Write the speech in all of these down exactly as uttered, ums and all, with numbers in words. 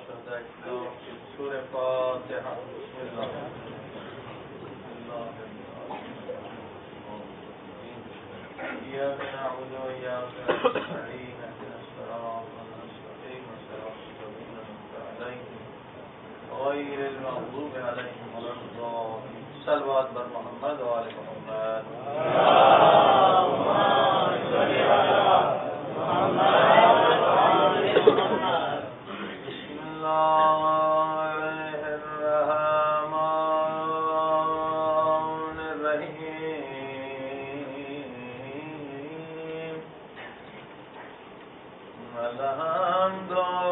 سورة فاتحة. بسم الله. إياك نعبد وإياك نستعين اهدنا الصراط المستقيم صراط الذين أنعمت عليهم غير المغضوب عليهم ولا الضالين. صلوات بر محمد و آل محمد. اللهم صل على محمد و آل محمد. بسم الله الرحمن الرحيم. الحمد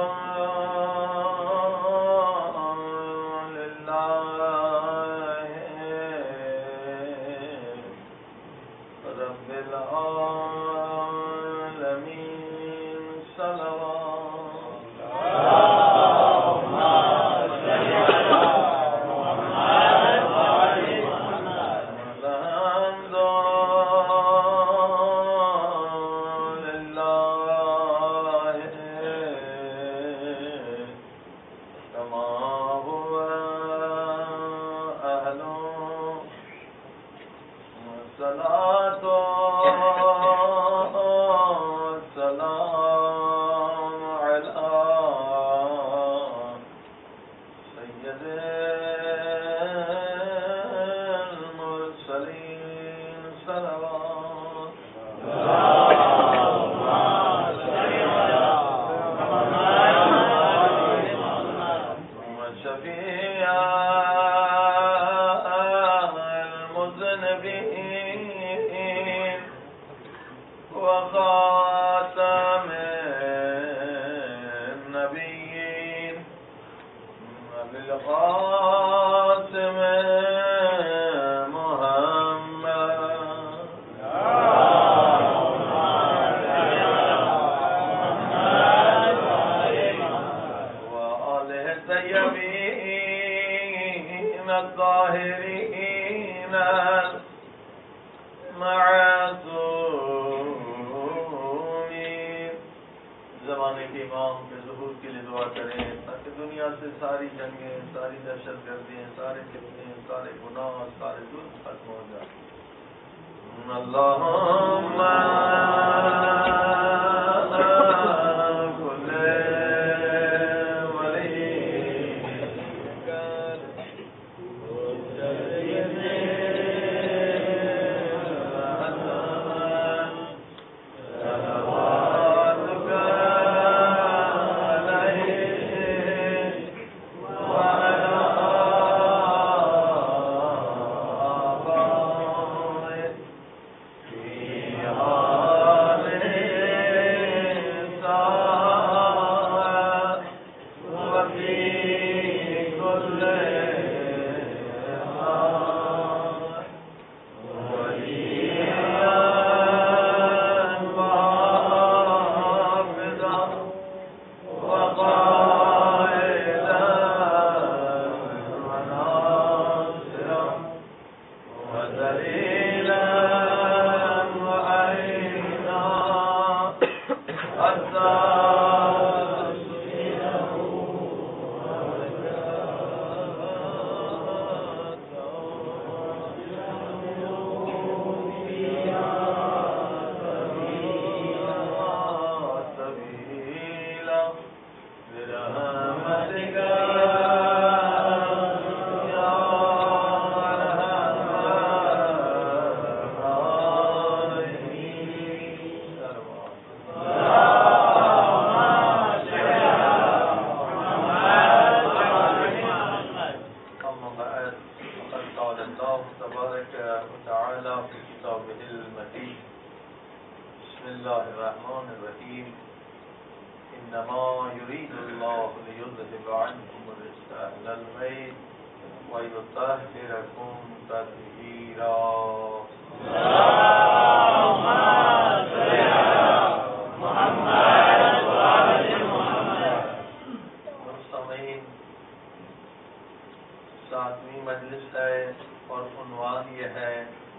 ساتویں مجلس ہے اور عنوان یہ ہے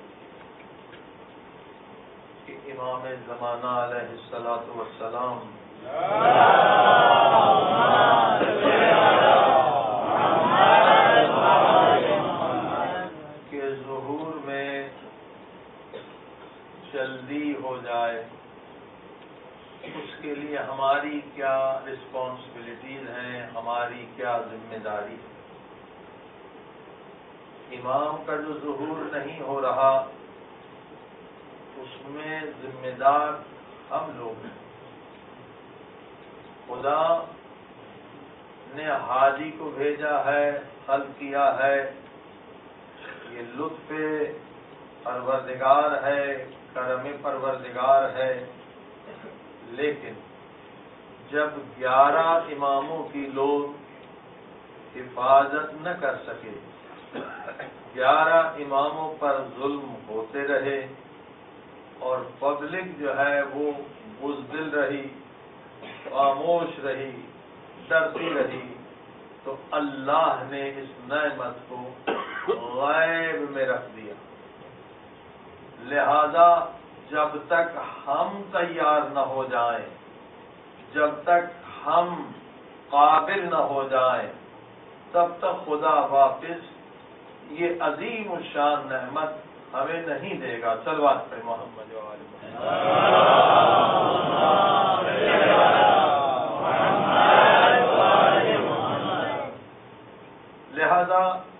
کہ امام زمانہ علیہ الصلوۃ والسلام تبدیلی ہو جائے، اس کے لیے ہماری کیا رسپانسبلٹیز ہیں، ہماری کیا ذمہ داری ہے۔ امام کا جو ظہور نہیں ہو رہا اس میں ذمہ دار ہم لوگ ہیں۔ خدا نے حاجی کو بھیجا ہے، خلق کیا ہے، یہ لطف پروردگار ہے، کرم پروردگار ہے، لیکن جب گیارہ اماموں کی لوگ حفاظت نہ کر سکے، گیارہ اماموں پر ظلم ہوتے رہے اور پبلک جو ہے وہ بزدل رہی، خاموش رہی، ڈرتی رہی، تو اللہ نے اس نعمت کو غیب میں رکھ دیا۔ لہذا جب تک ہم تیار نہ ہو جائیں، جب تک ہم قابل نہ ہو جائیں، تب تک خدا واپس یہ عظیم الشان نعمت ہمیں نہیں دے گا۔ صلوات پہ محمد و آل محمد۔ لہذا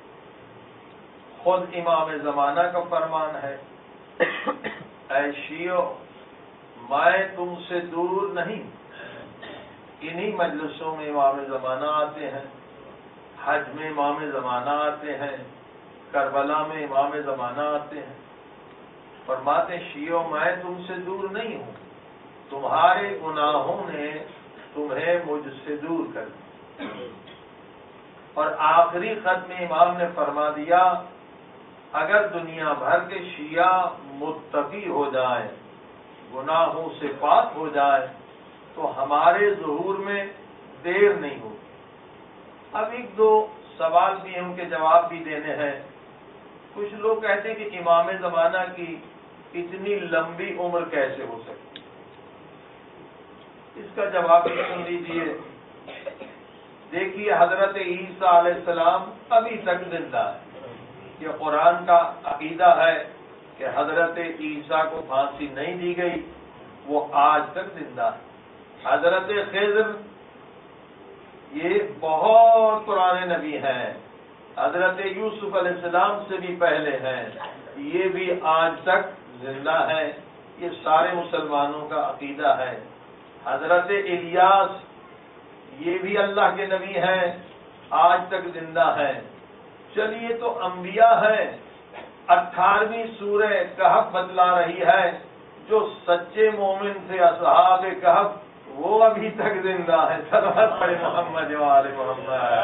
خود امام زمانہ کا فرمان ہے، اے شیعو میں تم سے دور نہیں۔ انہی مجلسوں میں امام زمانہ آتے ہیں، حج میں امام زمانہ آتے ہیں، کربلا میں امام زمانہ آتے ہیں، فرماتے شیعو میں تم سے دور نہیں ہوں، تمہارے گناہوں نے تمہیں مجھ سے دور کر دیا۔ اور آخری خط میں امام نے فرما دیا اگر دنیا بھر کے شیعہ متقی ہو جائیں، گناہوں سے پاک ہو جائیں، تو ہمارے ظہور میں دیر نہیں ہوگی۔ اب ایک دو سوال بھی ہیں، ان کے جواب بھی دینے ہیں۔ کچھ لوگ کہتے ہیں کہ امام زمانہ کی اتنی لمبی عمر کیسے ہو سکتی؟ اس کا جواب بھی سن لیجیے۔ دیکھیے حضرت عیسیٰ علیہ السلام ابھی تک زندہ ہے۔ یہ قرآن کا عقیدہ ہے کہ حضرت عیسیٰ کو پھانسی نہیں دی گئی، وہ آج تک زندہ ہے۔ حضرت خضر یہ بہت پرانے نبی ہیں، حضرت یوسف علیہ السلام سے بھی پہلے ہیں، یہ بھی آج تک زندہ ہیں۔ یہ سارے مسلمانوں کا عقیدہ ہے۔ حضرت الیاس یہ بھی اللہ کے نبی ہیں، آج تک زندہ ہیں۔ چلیے تو انبیاء ہیں۔ اٹھارہویں سورہ کہف بتلا رہی ہے جو سچے مومن تھے اصحاب کہف وہ ابھی تک زندہ ہیں۔ صلوات پڑھیں محمد و آل محمد۔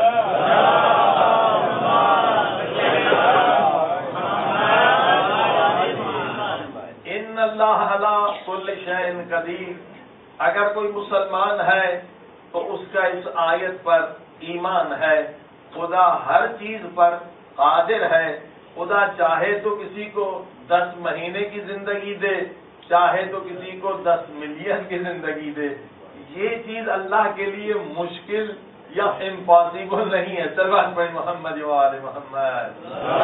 ان اللہ علی کل شیء قدیر۔ اگر کوئی مسلمان ہے تو اس کا اس آیت پر ایمان ہے، خدا ہر چیز پر قادر ہے۔ خدا چاہے تو کسی کو دس مہینے کی زندگی دے، چاہے تو کسی کو دس ملین کی زندگی دے۔ یہ چیز اللہ کے لیے مشکل یا امپاسبل نہیں ہے۔ صلوات پڑھیں محمد و آل محمد۔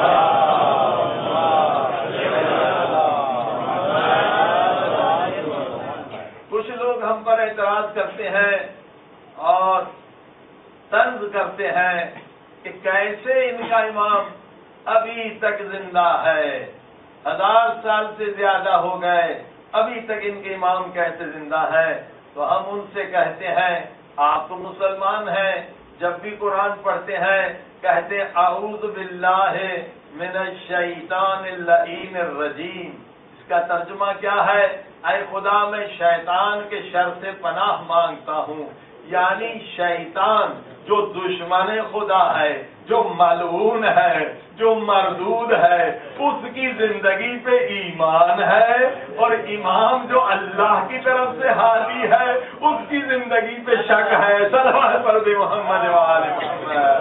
کچھ لوگ ہم پر اعتراض کرتے ہیں اور طنز کرتے ہیں کہ کیسے ان کا امام ابھی تک زندہ ہے، ہزار سال سے زیادہ ہو گئے، ابھی تک ان کے امام کیسے زندہ ہے؟ تو ہم ان سے کہتے ہیں آپ تو مسلمان ہیں، جب بھی قرآن پڑھتے ہیں کہتے اعوذ باللہ من الشیطان اللعین الرجیم۔ اس کا ترجمہ کیا ہے؟ اے خدا میں شیطان کے شر سے پناہ مانگتا ہوں۔ یعنی شیطان جو دشمن خدا ہے، جو ملعون ہے، جو مردود ہے، اس کی زندگی پہ ایمان ہے، اور امام جو اللہ کی طرف سے ہادی ہے اس کی زندگی پہ شک ہے۔ صلوات پر بھی محمد و آل محمد۔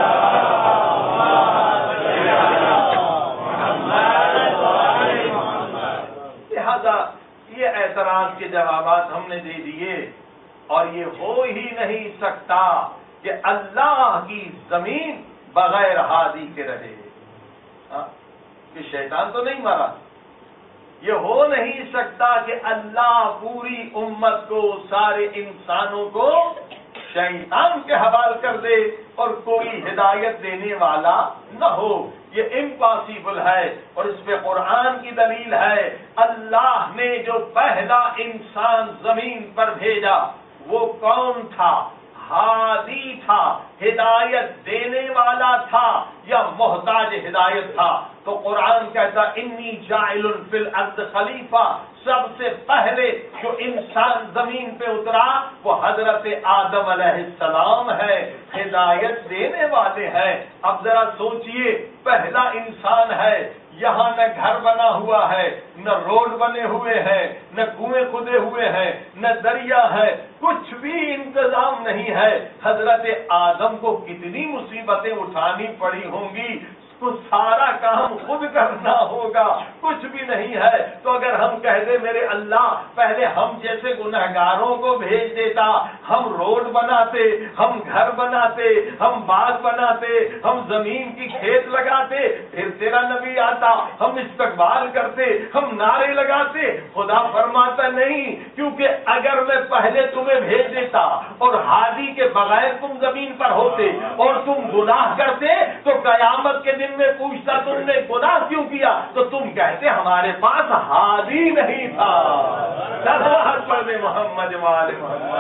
لہذا یہ اعتراض کے جوابات ہم نے دے دیے، اور یہ ہو ہی نہیں سکتا کہ اللہ کی زمین بغیر ہادی کے رہے۔ ہاں؟ کہ شیطان تو نہیں مرا، یہ ہو نہیں سکتا کہ اللہ پوری امت کو، سارے انسانوں کو شیطان کے حوالے کر دے اور کوئی ہدایت دینے والا نہ ہو. یہ امپاسبل ہے. اور اس پہ قرآن کی دلیل ہے، اللہ نے جو پہلا انسان زمین پر بھیجا وہ کون تھا؟ ہادی تھا، ہدایت دینے والا تھا یا محتاج ہدایت تھا؟ تو قرآن کہتا انی جاعل فی الارض خلیفہ. سب سے پہلے جو انسان زمین پہ اترا وہ حضرت آدم علیہ السلام ہے، ہدایت دینے والے ہیں. اب ذرا سوچئے، پہلا انسان ہے، یہاں نہ گھر بنا ہوا ہے، نہ روڈ بنے ہوئے ہیں، نہ کنویں کھدے ہوئے ہیں، نہ دریا ہے، کچھ بھی انتظام نہیں ہے. حضرت آدم کو کتنی مصیبتیں اٹھانی پڑی ہوں گی، تو سارا کام خود کرنا ہوگا، کچھ بھی نہیں ہے. تو اگر ہم کہہ دیں میرے اللہ پہلے ہم جیسے گنہگاروں کو بھیج دیتا، ہم روڈ بناتے، ہم گھر بناتے، ہم باغ بناتے، ہم زمین کی کھیت لگاتے، پھر تیرا نبی آتا، ہم استقبال کرتے، ہم نعرے لگاتے. خدا فرماتا نہیں، کیونکہ اگر میں پہلے تمہیں بھیج دیتا اور ہادی کے بغیر تم زمین پر ہوتے اور تم گناہ کرتے تو قیامت کے دن میں پوچھتا تم نے گناہ کیوں کیا، تو تم کہتے ہمارے پاس ہادی نہیں تھا. صلوات پڑھنے محمد وآل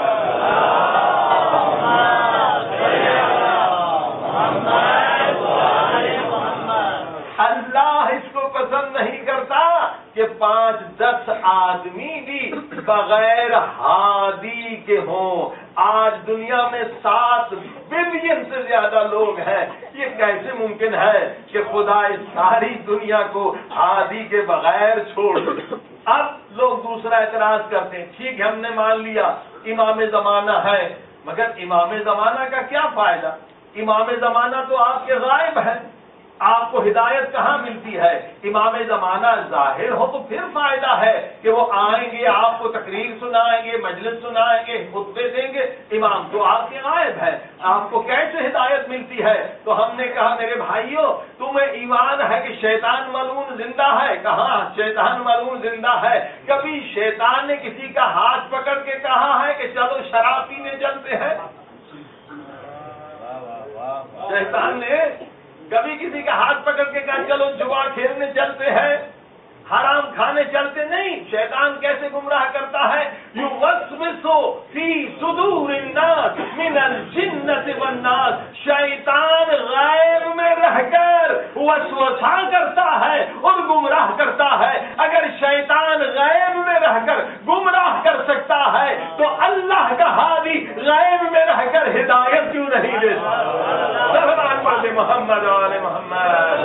اللہ اس کو پسند نہیں کرتا کہ پانچ دس آدمی بھی بغیر ہادی کے ہوں. آج دنیا میں سات بلین سے زیادہ لوگ ہیں. یہ کیسے ممکن ہے کہ خدا اس ساری دنیا کو ہادی کے بغیر چھوڑ دے؟ اب لوگ دوسرا اعتراض کرتے ہیں، ٹھیک ہے ہم نے مان لیا امام زمانہ ہے، مگر امام زمانہ کا کیا فائدہ؟ امام زمانہ تو آپ کے غائب ہیں، آپ کو ہدایت کہاں ملتی ہے؟ امام زمانہ ظاہر ہو تو پھر فائدہ ہے کہ وہ آئیں گے، آپ کو تقریر سنائیں گے، مجلس سنائیں گے، خطبے دیں گے. امام تو آپ کے غائب ہے، آپ کو کیسے ہدایت ملتی ہے؟ تو ہم نے کہا میرے بھائیوں تمہیں ایمان ہے کہ شیطان ملعون زندہ ہے؟ کہاں شیطان ملعون زندہ ہے؟ کبھی شیطان نے کسی کا ہاتھ پکڑ کے کہا ہے کہ چلو شراب پینے چلتے ہیں؟ شیطان نے کبھی کسی کا ہاتھ پکڑ کے کہا چلو جوا کھیلنے چلتے ہیں، حرام کھانے چلتے نہیں؟ شیطان کیسے گمراہ کرتا ہے؟ یوسوسو فی صدور الناس من الجنۃ والناس. شیطان غیب میں رہ کر وسوسہ کرتا ہے اور گمراہ کرتا ہے. اگر شیطان غیب میں رہ کر گمراہ کر سکتا ہے تو اللہ کا ہادی غیب میں رہ کر ہدایت کیوں نہیں دے سکتا؟ سلام پڑھتے محمد والے محمد.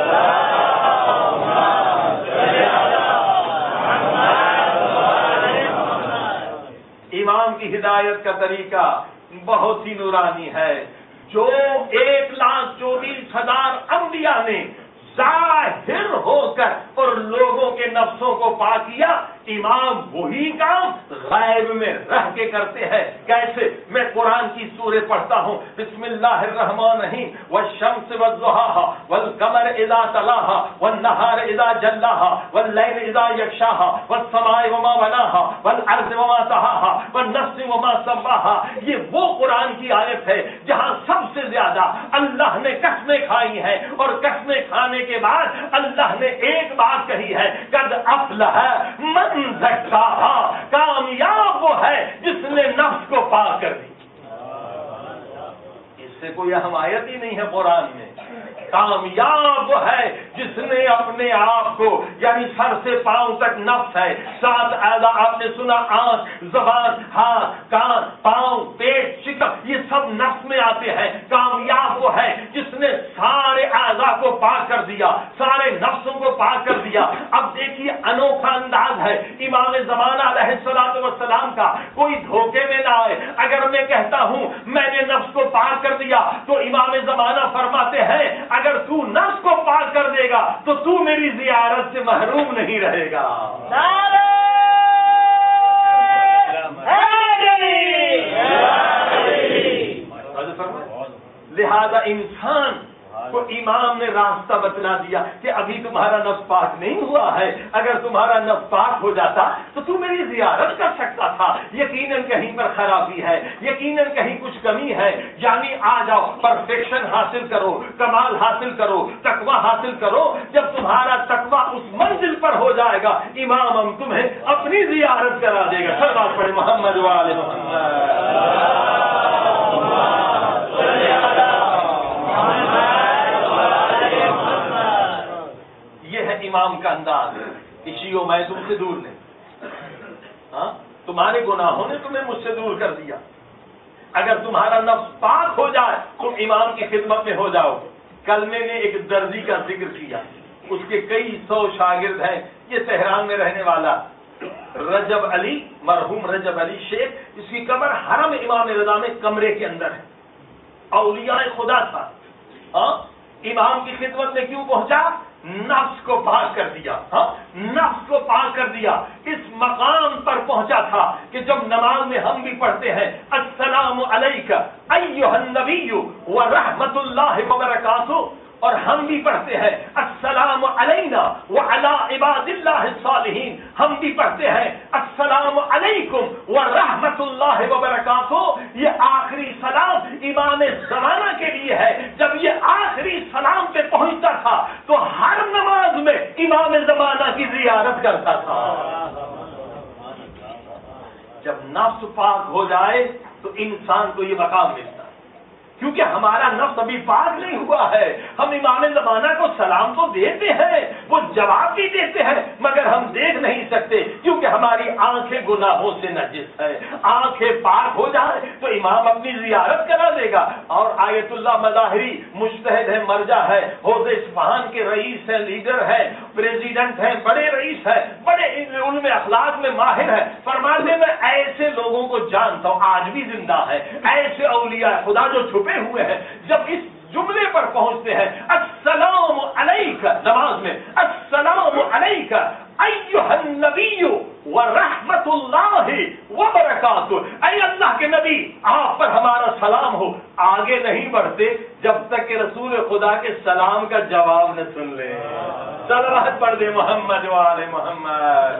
امام کی ہدایت کا طریقہ بہت ہی نورانی ہے. جو ایک لاکھ چوبیس ہزار انبیاء نے ظاہر ہو کر اور لوگوں کے نفسوں کو پا کیا، امام وہی کام غیب میں رہ کے کرتے ہیں. کیسے؟ میں قرآن کی سورہ پڑھتا ہوں، بسم اللہ الرحمن الرحیم. والشمس والضحاها والقمر اذا تلاها والنهار اذا جلاها والليل اذا يغشاها والسماء وما بناها والارض وما طحاها والنفس وما سواها. یہ وہ قرآن کی آیت ہے جہاں سب سے زیادہ اللہ نے قسمیں کھائی ہیں، اور قسمیں کھانے کے بعد اللہ نے ایک بات کہی ہے، قد افلح من زکاہا. کامیاب وہ ہے جس نے نفس کو پاک کر دی. اس سے کوئی حمایت ہی نہیں ہے قرآن میں. کامیاب وہ ہے جس نے اپنے آپ کو یعنی سر سے پاؤں تک نفس ہے، سات اعضاء آپ نے سنا، آنکھ، زبان، ہاتھ، کان، پاؤں، پیٹ، شکم، یہ سب نفس میں آتے ہیں. کامیاب وہ ہے جس نے سارے اعضاء کو پاک کر دیا، سارے نفسوں کو پاک کر دیا. اب دیکھیے انوکھا انداز ہے امام زمانہ علیہ الصلوۃ والسلام کا. کوئی دھوکے میں نہ آئے. اگر میں کہتا ہوں میں نے نفس کو پاک کر دیا تو امام زمانہ فرماتے ہیں اگر تو نفس کو پاک کر دے گا تو تو میری زیارت سے محروم نہیں رہے گا. لہذا انسان تو امام نے راستہ بتلا دیا کہ ابھی تمہارا نفس پاک نہیں ہوا ہے، اگر تمہارا نفس پاک ہو جاتا تو تو میری زیارت کر سکتا تھا، یقیناً کہیں پر خرابی ہے، یقیناً کہیں کچھ کمی ہے، یعنی آ جاؤ پرفیکشن حاصل کرو، کمال حاصل کرو، تقوی حاصل کرو، جب تمہارا تقوی اس منزل پر ہو جائے گا امام ہم تمہیں اپنی زیارت کرا دے گا۔ صلوات پڑھے محمد والے محمد۔ امام کا انداز کشیو میں تم سے دور نہیں، ہاں تمہارے گناہوں نے تمہیں مجھ سے دور کر دیا، اگر تمہارا نفس پاک ہو جائے تم امام کی خدمت میں ہو جاؤ۔ کل میں نے ایک درزی کا ذکر کیا، اس کے کئی سو شاگرد ہیں، یہ تہران میں رہنے والا رجب علی، مرحوم رجب علی شیخ، اس کی قبر حرم امام رضا میں کمرے کے اندر ہے، اولیاء خدا تھا، ہاں امام کی خدمت میں کیوں پہنچا؟ نفس کو پاک کر دیا، ہاں نفس کو پاک کر دیا، اس مقام پر پہنچا تھا کہ جب نماز میں ہم بھی پڑھتے ہیں السلام علیکہ ایھا النبی ورحمۃ اللہ وبرکاتہ، اور ہم بھی پڑھتے ہیں السلام علینا وعلی عباد اللہ الصالحین، ہم بھی پڑھتے ہیں السلام علیکم ورحمۃ اللہ وبرکاتہ، یہ آخری سلام امام زمانہ کے لیے ہے۔ جب یہ آخری سلام پہ پہنچتا تھا تو ہر نماز میں امام زمانہ کی زیارت کرتا تھا۔ جب نفس پاک ہو جائے تو انسان کو یہ مقام ملتا ہے، کیونکہ ہمارا نفس ابھی پاک نہیں ہوا ہے۔ ہم امام زمانہ کو سلام تو دیتے ہیں، وہ جواب بھی دیتے ہیں، مگر ہم دیکھ نہیں سکتے کیونکہ ہماری آنکھیں گناہوں سے نجس ہے۔ آنکھیں پاک ہو جائے تو امام اپنی زیارت کرا دے گا۔ اور آیت اللہ مظاہری مجتہد ہے، مرجع ہے، حوض اصفہان کے رئیس ہیں، لیڈر ہے، پریزیڈنٹ ہیں، بڑے رئیس ہیں، بڑے علم اخلاق میں ماہر ہے، فرماتے میں ایسے لوگوں کو جانتا ہوں آج بھی زندہ ہے، ایسے اولیاء خدا جو چھپے ہوئے ہیں، جب اس جملے پر پہنچتے ہیں السلام علیکہ نماز میں، السلام علیکہ ایھا النبی ورحمۃ اللہ وبرکاتہ، اے اللہ کے نبی آپ پر ہمارا سلام ہو، آگے نہیں بڑھتے جب تک کہ رسول خدا کے سلام کا جواب نہ سن لیں۔ صلوات پڑھ دے محمد وآل محمد۔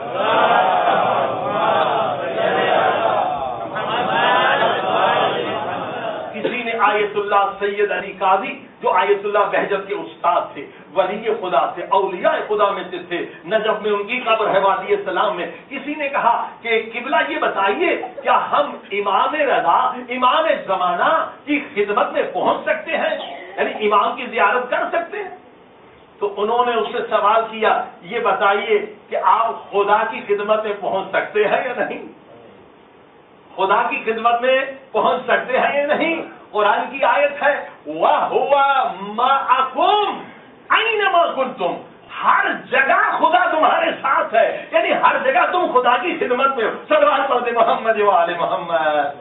کسی نے آیت اللہ سید علی قاضی جو آیت اللہ بہجت کے استاد تھے، ولی خدا تھے، اولیاء خدا میں سے تھے، نجف میں ان کی قبر ہے وادی سلام میں، کسی نے کہا کہ قبلہ یہ بتائیے کیا ہم امام رضا امام زمانہ کی خدمت میں پہنچ سکتے ہیں، یعنی امام کی زیارت کر سکتے ہیں؟ تو انہوں نے اس سے سوال کیا یہ بتائیے کہ آپ خدا کی خدمت میں پہنچ سکتے ہیں یا نہیں؟ خدا کی خدمت میں پہنچ سکتے ہیں یا نہیں؟ قرآن کی آیت ہے وَهُوَ مَعَكُمْ أَيْنَمَا كُنْتُمْ، ہر جگہ خدا تمہارے ساتھ ہے، یعنی ہر جگہ تم خدا کی خدمت میں ہو۔ صلوات پڑھ دے محمد وآل محمد۔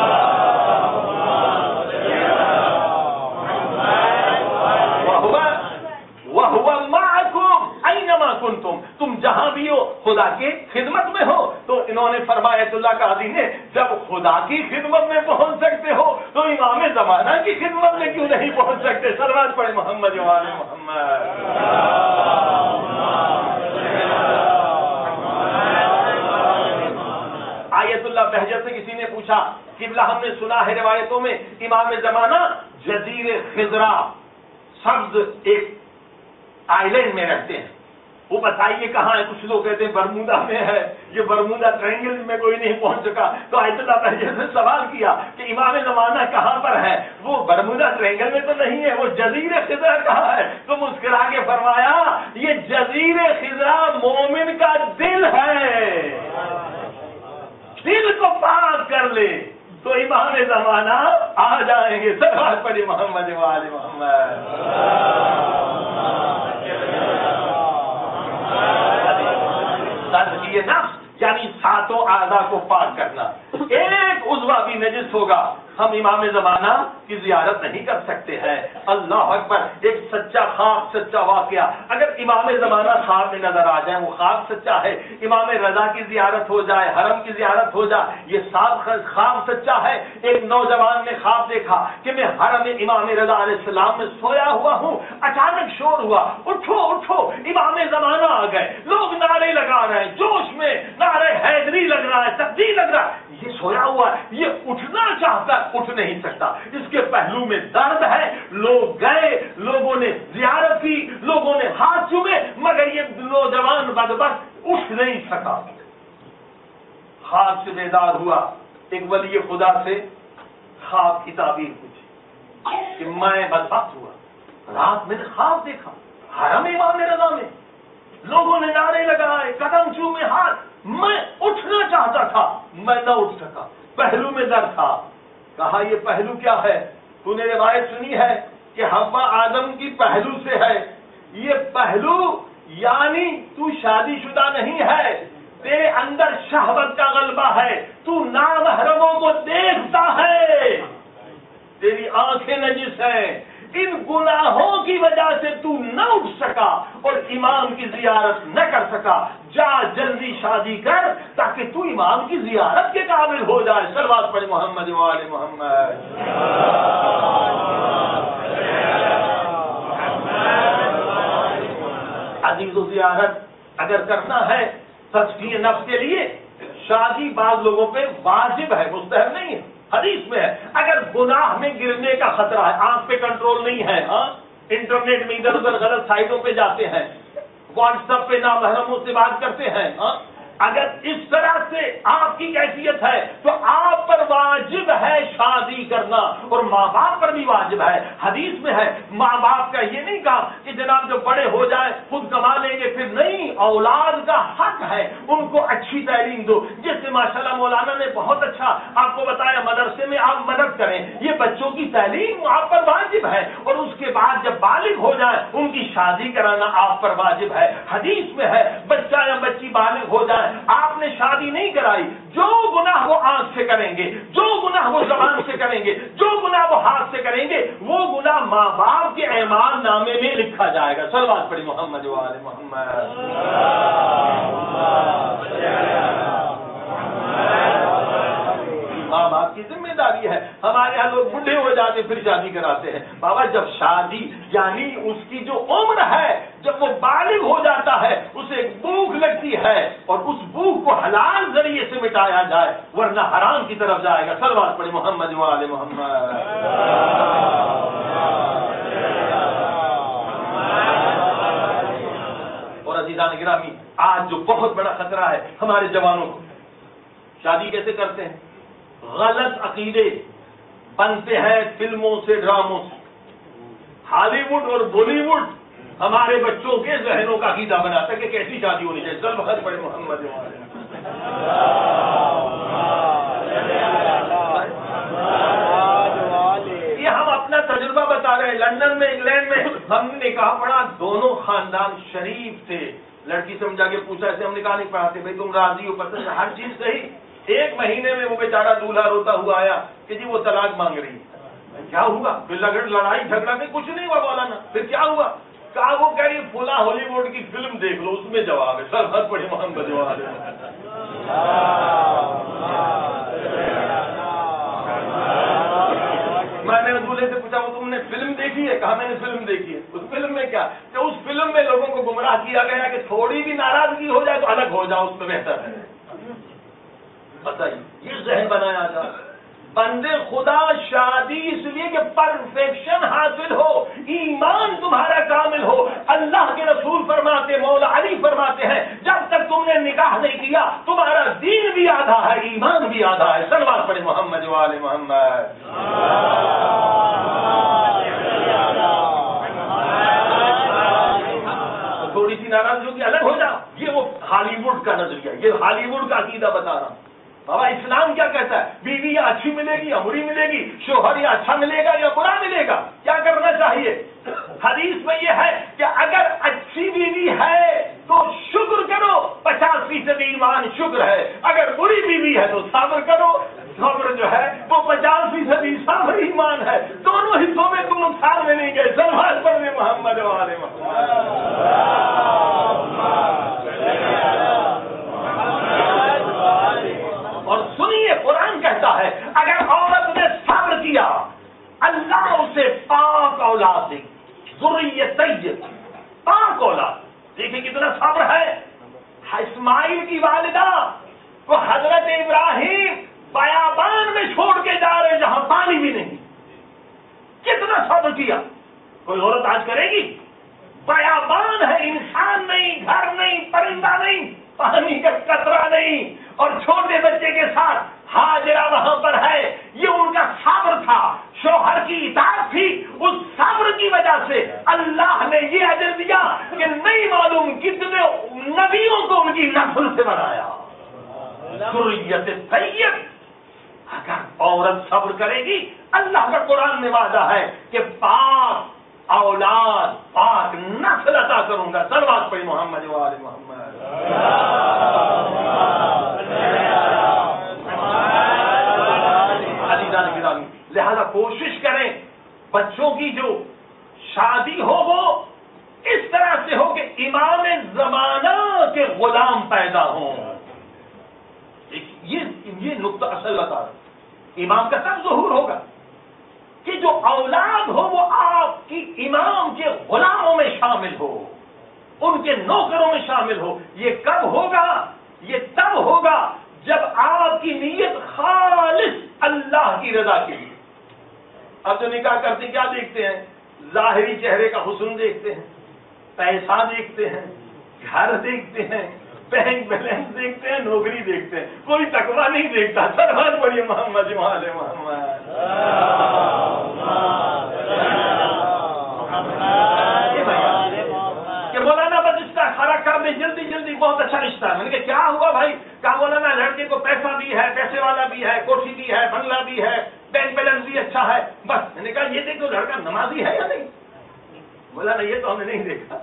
وَهُوَ مَعَكُمْ أَيْنَمَا كُنْتُمْ، تم جہاں بھی ہو خدا کی خدمت میں ہو۔ تو انہوں نے فرمایا اللہ قاضی نے جب خدا کی خدمت میں پہنچ سکتے ہو تو امام زمانہ کی خدمت میں کیوں نہیں پہنچ سکتے؟ صلوات پڑھے محمد وآل محمد۔ آیت اللہ بہجت سے کسی نے پوچھا قبلہ ہم نے سنا ہے روایتوں میں امام زمانہ جزیر خضرا سبز ایک آئلینڈ میں رہتے ہیں، وہ بتائیے کہاں ہے؟ کچھ لوگ کہتے ہیں برمودا میں ہے، یہ برمودا ٹرائنگل میں کوئی نہیں پہنچ سکا۔ تو آیت اللہ بہجت نے سوال کیا کہ امام زمانہ کہاں پر ہے؟ وہ برمودا ٹرائنگل میں تو نہیں ہے، وہ جزیر خضرا کہاں ہے؟ تو مسکرا کے فرمایا یہ جزیر خضرا مومن کا دل ہے، دل کو پاک کر لے تو امام زمانہ آ جائیں گے۔ صلوات پڑھی محمد وآل محمد۔ تزکیہ نفس یعنی ساتوں اعضاء کو پاک کرنا، ایک ایک عضو بھی نجس ہوگا ہم امام زمانہ کی زیارت نہیں کر سکتے ہیں۔ اللہ اکبر، ایک سچا خواب، سچا واقعہ، اگر امام زمانہ خواب میں نظر آ جائے وہ خواب سچا ہے، امام رضا کی زیارت ہو جائے، حرم کی زیارت ہو جائے، یہ خواب سچا ہے۔ ایک نوجوان نے خواب دیکھا کہ میں حرم امام رضا علیہ السلام میں سویا ہوا ہوں، اچانک شور ہوا، اٹھو اٹھو امام زمانہ آ گئے، لوگ نعرے لگا رہے ہیں، جوش میں نعرے حیدری لگ رہا ہے، تکبیر لگ رہا ہے، یہ سویا ہوا ہے، یہ اٹھنا چاہتا ہے، اٹھ نہیں سکتا، اس کے پہلو میں درد ہے۔ لوگ گئے، لوگوں نے زیارت کی، لوگوں نے ہاتھ چومے، مگر یہ نوجوان بدبخت اٹھ نہیں سکا۔ خواب سے بیدار ہوا، ایک ولی خدا سے خواب کی تعبیر پوچھی کہ میں بدبخت ہوا، رات میں نے خواب دیکھا حرم امام رضا میں، لوگوں نے نعرے لگائے، قدم چومے، ہاتھ، میں اٹھنا چاہتا تھا، میں نہ اٹھ سکا، پہلو میں درد تھا۔ کہا یہ پہلو کیا ہے؟ تو نے روایت سنی ہے کہ حوا آدم کی پہلو سے ہے، یہ پہلو یعنی تو شادی شدہ نہیں ہے، تیرے اندر شہوت کا غلبہ ہے، تو نامحرموں کو دیکھتا ہے، تیری آنکھیں نجس ہیں، ان گناہوں کی وجہ سے تو نہ اٹھ سکا اور امام کی زیارت نہ کر سکا، جا جلدی شادی کر تاکہ تو امام کی زیارت کے قابل ہو جائے۔ صلوات پڑھ محمد و آل محمد۔ عزیز و زیارت اگر کرنا ہے تزکیہ نفس کے لیے، شادی بعض لوگوں پہ واجب ہے، مستحب نہیں ہے۔ حدیث میں ہے اگر گناہ میں گرنے کا خطرہ ہے، آنکھ پہ کنٹرول نہیں ہے، ہاں انٹرنیٹ میں ادھر ادھر غلط سائٹوں پہ جاتے ہیں، واٹس ایپ پہ نامحرموں سے بات کرتے ہیں، ہاں اگر اس طرح سے آپ کی کیفیت ہے تو آپ پر واجب ہے شادی کرنا، اور ماں باپ پر بھی واجب ہے۔ حدیث میں ہے ماں باپ کا یہ نہیں کہا کہ جناب جو بڑے ہو جائیں خود کما لیں گے، پھر نہیں، اولاد کا حق ہے ان کو اچھی تعلیم دو، جیسے ماشاءاللہ مولانا نے بہت اچھا آپ کو بتایا، مدرسے میں آپ مدد کریں، یہ بچوں کی تعلیم آپ پر واجب ہے، اور اس کے بعد جب بالغ ہو جائیں ان کی شادی کرانا آپ پر واجب ہے۔ حدیث میں ہے بچہ یا بچی بالغ ہو جائے، آپ نے شادی نہیں کرائی، جو گناہ وہ آنکھ سے کریں گے، جو گناہ وہ زبان سے کریں گے، جو گناہ وہ ہاتھ سے کریں گے، وہ گناہ ماں باپ کے اعمال نامے میں لکھا جائے گا۔ صلوات پڑھی محمد و آل محمد۔ ماں باپ کی ذمہ داری ہے۔ ہمارے یہاں لوگ بوڑھے ہو جاتے پھر شادی کراتے ہیں۔ بابا جب شادی یعنی اس کی جو عمر ہے، جب وہ بالغ ہو جاتا ہے، اسے بھوک لگتی ہے، اور اس بھوک کو حلال ذریعے سے مٹایا جائے، ورنہ حرام کی طرف جائے گا۔ صلوات پڑھی محمد و آل محمد۔ اور عزیزان گرامی، آج جو بہت بڑا خطرہ ہے ہمارے جوانوں کو، شادی کیسے کرتے ہیں؟ غلط عقیدے بنتے ہیں فلموں سے، ڈراموں سے۔ ہالی ووڈ اور بالی ووڈ ہمارے بچوں کے ذہنوں کا عقیدہ بناتا ہے کہ کیسی شادی ہونی چاہیے۔ سب وقت بڑے محمد یہ ہم اپنا تجربہ بتا رہے ہیں۔ لندن میں، انگلینڈ میں ہم نے نکاح پڑھا، دونوں خاندان شریف تھے، لڑکی سمجھا کے پوچھا ایسے ہم نکاح نہیں پڑھاتے، بھائی تم راضی ہو، پسند، ہر چیز صحیح۔ ایک مہینے میں وہ بیچارہ دولہا روتا ہوا آیا کہ جی وہ طلاق مانگ رہی ہے۔ کیا ہوا؟ پھر لگڑ لڑائی جھگڑا نہیں، کچھ نہیں ہوا مولانا۔ پھر کیا ہوا؟ کہا وہ کہہ رہی فلاں ہالی ووڈ کی فلم دیکھ لو، اس میں جواب ہے۔ سر ہر پڑے محمد جواب ہے۔ میں نے دولہے سے پوچھا وہ تم نے فلم دیکھی ہے؟ کہا میں نے فلم دیکھی ہے۔ اس فلم میں کیا؟ کہ اس فلم میں لوگوں کو گمراہ کیا گیا کہ تھوڑی بھی ناراضگی ہو جائے تو الگ ہو جاؤ، اس میں بہتر ہے۔ بتائیے، یہ ذہن بنایا جائے۔ بندے خدا شادی اس لیے کہ پرفیکشن حاصل ہو، ایمان تمہارا کامل ہو۔ اللہ کے رسول فرماتے، مولا علی فرماتے ہیں جب تک تم نے نکاح نہیں کیا تمہارا دین بھی آدھا ہے، ایمان بھی آدھا ہے۔ صلوات پڑھیں محمد و آل محمد۔ تھوڑی سی ناراضی ہوگی الگ ہو جاؤ، یہ وہ ہالی ووڈ کا نظریہ، یہ ہالی ووڈ کا عقیدہ بتا رہا ہوں۔ بابا اسلام کیا کہتا ہے؟ بیوی یا اچھی ملے گی یا بری ملے گی، شوہر یا اچھا ملے گا یا برا ملے گا، کیا کرنا چاہیے؟ حدیث میں یہ ہے کہ اگر اچھی بیوی ہے تو شکر کرو، پچاس فیصد ایمان شکر ہے، اگر بری بیوی ہے تو صبر کرو، صبر جو ہے وہ پچاس فیصد صبر ایمان ہے، دونوں حصوں میں تم نقصان میں نہیں گئے۔ سلوات پڑھنے محمد والے محمد۔ اور سنیے قرآن کہتا ہے اگر عورت نے صبر کیا اللہ اسے پاک اولاد دے گی، ذریت طیب، پاک اولاد۔ دیکھیں کتنا صبر ہے۔ اسماعیل کی والدہ کو حضرت ابراہیم بیابان میں چھوڑ کے جا رہے جہاں پانی بھی نہیں، کتنا صبر کیا۔ کوئی عورت آج کرے گی؟ بیابان ہے، انسان نہیں، گھر نہیں، پرندہ نہیں، پانی کا قطرہ نہیں، اور چھوٹے بچے کے ساتھ ہاجرہ وہاں پر ہے۔ یہ ان کا صبر تھا، شوہر کی اطاعت تھی، اس صبر کی وجہ سے اللہ نے یہ اجر دیا کہ نہیں معلوم کتنے نبیوں کو ان کی نسل سے بنایا۔ ذریت طیب۔ اگر عورت صبر کرے گی اللہ کا قرآن میں وعدہ ہے کہ پاک اولاد، پاک نسل عطا کروں گا۔ سلوات پڑھی محمد وآل محمد۔ لہذا کوشش کریں بچوں کی جو شادی ہو وہ اس طرح سے ہو کہ امام زمانہ کے غلام پیدا ہوں۔ یہ یہ نقطہ اصل بتا رہا، امام کا تب ظہور ہوگا کہ جو اولاد ہو وہ آپ کی امام کے غلاموں میں شامل ہو، ان کے نوکروں میں شامل ہو۔ یہ کب ہوگا؟ یہ تب ہوگا جب آپ کی نیت خالص اللہ کی رضا کے لیے۔ اب جو نکاح کرتے کیا دیکھتے ہیں؟ ظاہری چہرے کا حسن دیکھتے ہیں، پیسہ دیکھتے ہیں، گھر دیکھتے ہیں، بینک بیلنس دیکھتے ہیں، نوکری دیکھتے ہیں، کوئی تقویٰ نہیں دیکھتا۔ سلوات پڑھیے محمد وآل محمد۔ کہ مولانا بس رشتہ کھڑا کر دیں جلدی جلدی، بہت اچھا رشتہ ہے۔ میں نے کہا کیا ہوا بھائی؟ کہا مولانا لڑکے کو پیسہ بھی ہے، پیسے والا بھی ہے، کوٹھی بھی ہے، بنگلہ بھی ہے، بینک بیلنس بھی اچھا ہے، بس۔ میں نے کہا یہ دیکھو لڑکا نمازی ہے یا نہیں؟ مولانا یہ تو ہم نے نہیں دیکھا۔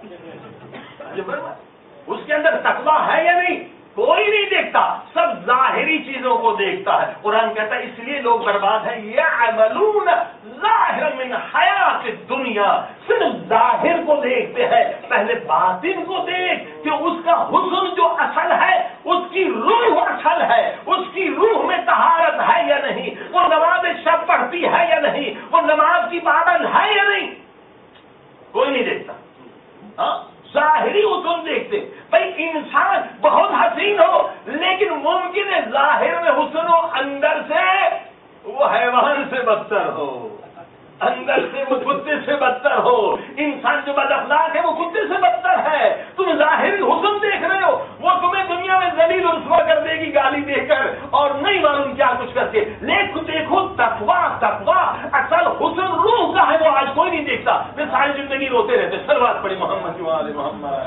اس کے اندر تقویٰ ہے یا نہیں؟ کوئی نہیں دیکھتا، سب ظاہری چیزوں کو دیکھتا ہے۔ قرآن کہتا ہے اس لیے لوگ برباد ہیں، یعملون ظاہرا من حیات الدنیا، صرف ظاہر کو دیکھتے ہیں، پہلے باطن کو دیکھ کہ اس کا حسن جو اصل ہے، اس کی روح اصل ہے، اس کی روح میں طہارت ہے یا نہیں، وہ نماز شب پڑھتی ہے یا نہیں، وہ نماز کی پابند ہے یا نہیں، کوئی نہیں دیکھتا۔ ہاں ظاہری حسن دیکھتے۔ بھائی انسان بہت حسین ہو لیکن ممکن ہے ظاہر میں حسن ہو، اندر سے وہ حیوان سے بدتر ہو، اندر سے وہ کتے سے بدتر ہو۔ انسان جو بد اخلاق ہے وہ کتے سے بدتر ہے۔ تم ظاہری حسن دیکھ رہے ہو، وہ تمہیں دنیا میں ذلیل و رسوا کر دے گی گالی دے کر اور نہیں معلوم کیا کچھ کر کے۔ لیکن دیکھو تقویٰ، تقویٰ اصل حسن روح کا ہے، وہ آج کوئی نہیں دیکھتا۔ میں ساری زندگی روتے رہتے۔ سلوات پڑھی محمد وآل محمد۔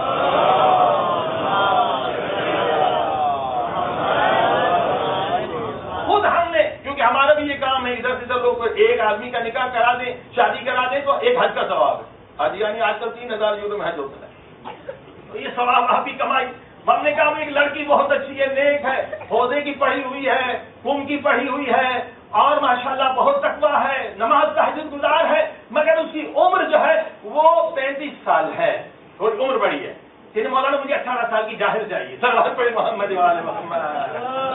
خود ہم نے، کیونکہ ہمارا بھی یہ کام ہے، ادھر سے ادھر لوگ ایک آدمی کا نکاح کرا دیں، شادی کرا دیں تو ایک حج کا ثواب ہے۔ حج یعنی آج کل تین ہزار یورو میں حج ہوتا ہے، تو یہ ثواب آپ ہی کمائی۔ ہم نے کہا ایک لڑکی بہت اچھی ہے، نیک ہے، حوضے کی پڑھی ہوئی ہے، قم کی پڑھی ہوئی ہے، اور ماشاءاللہ بہت تقویٰ ہے، نماز تہجد گزار ہے، مگر اس کی عمر جو ہے وہ پینتیس سال ہے، تھوڑی عمر بڑی ہے۔ کہ مولانا مجھے اٹھارہ سال کی جاہل چاہیے۔ سلوات پڑھی محمد وآل محمد۔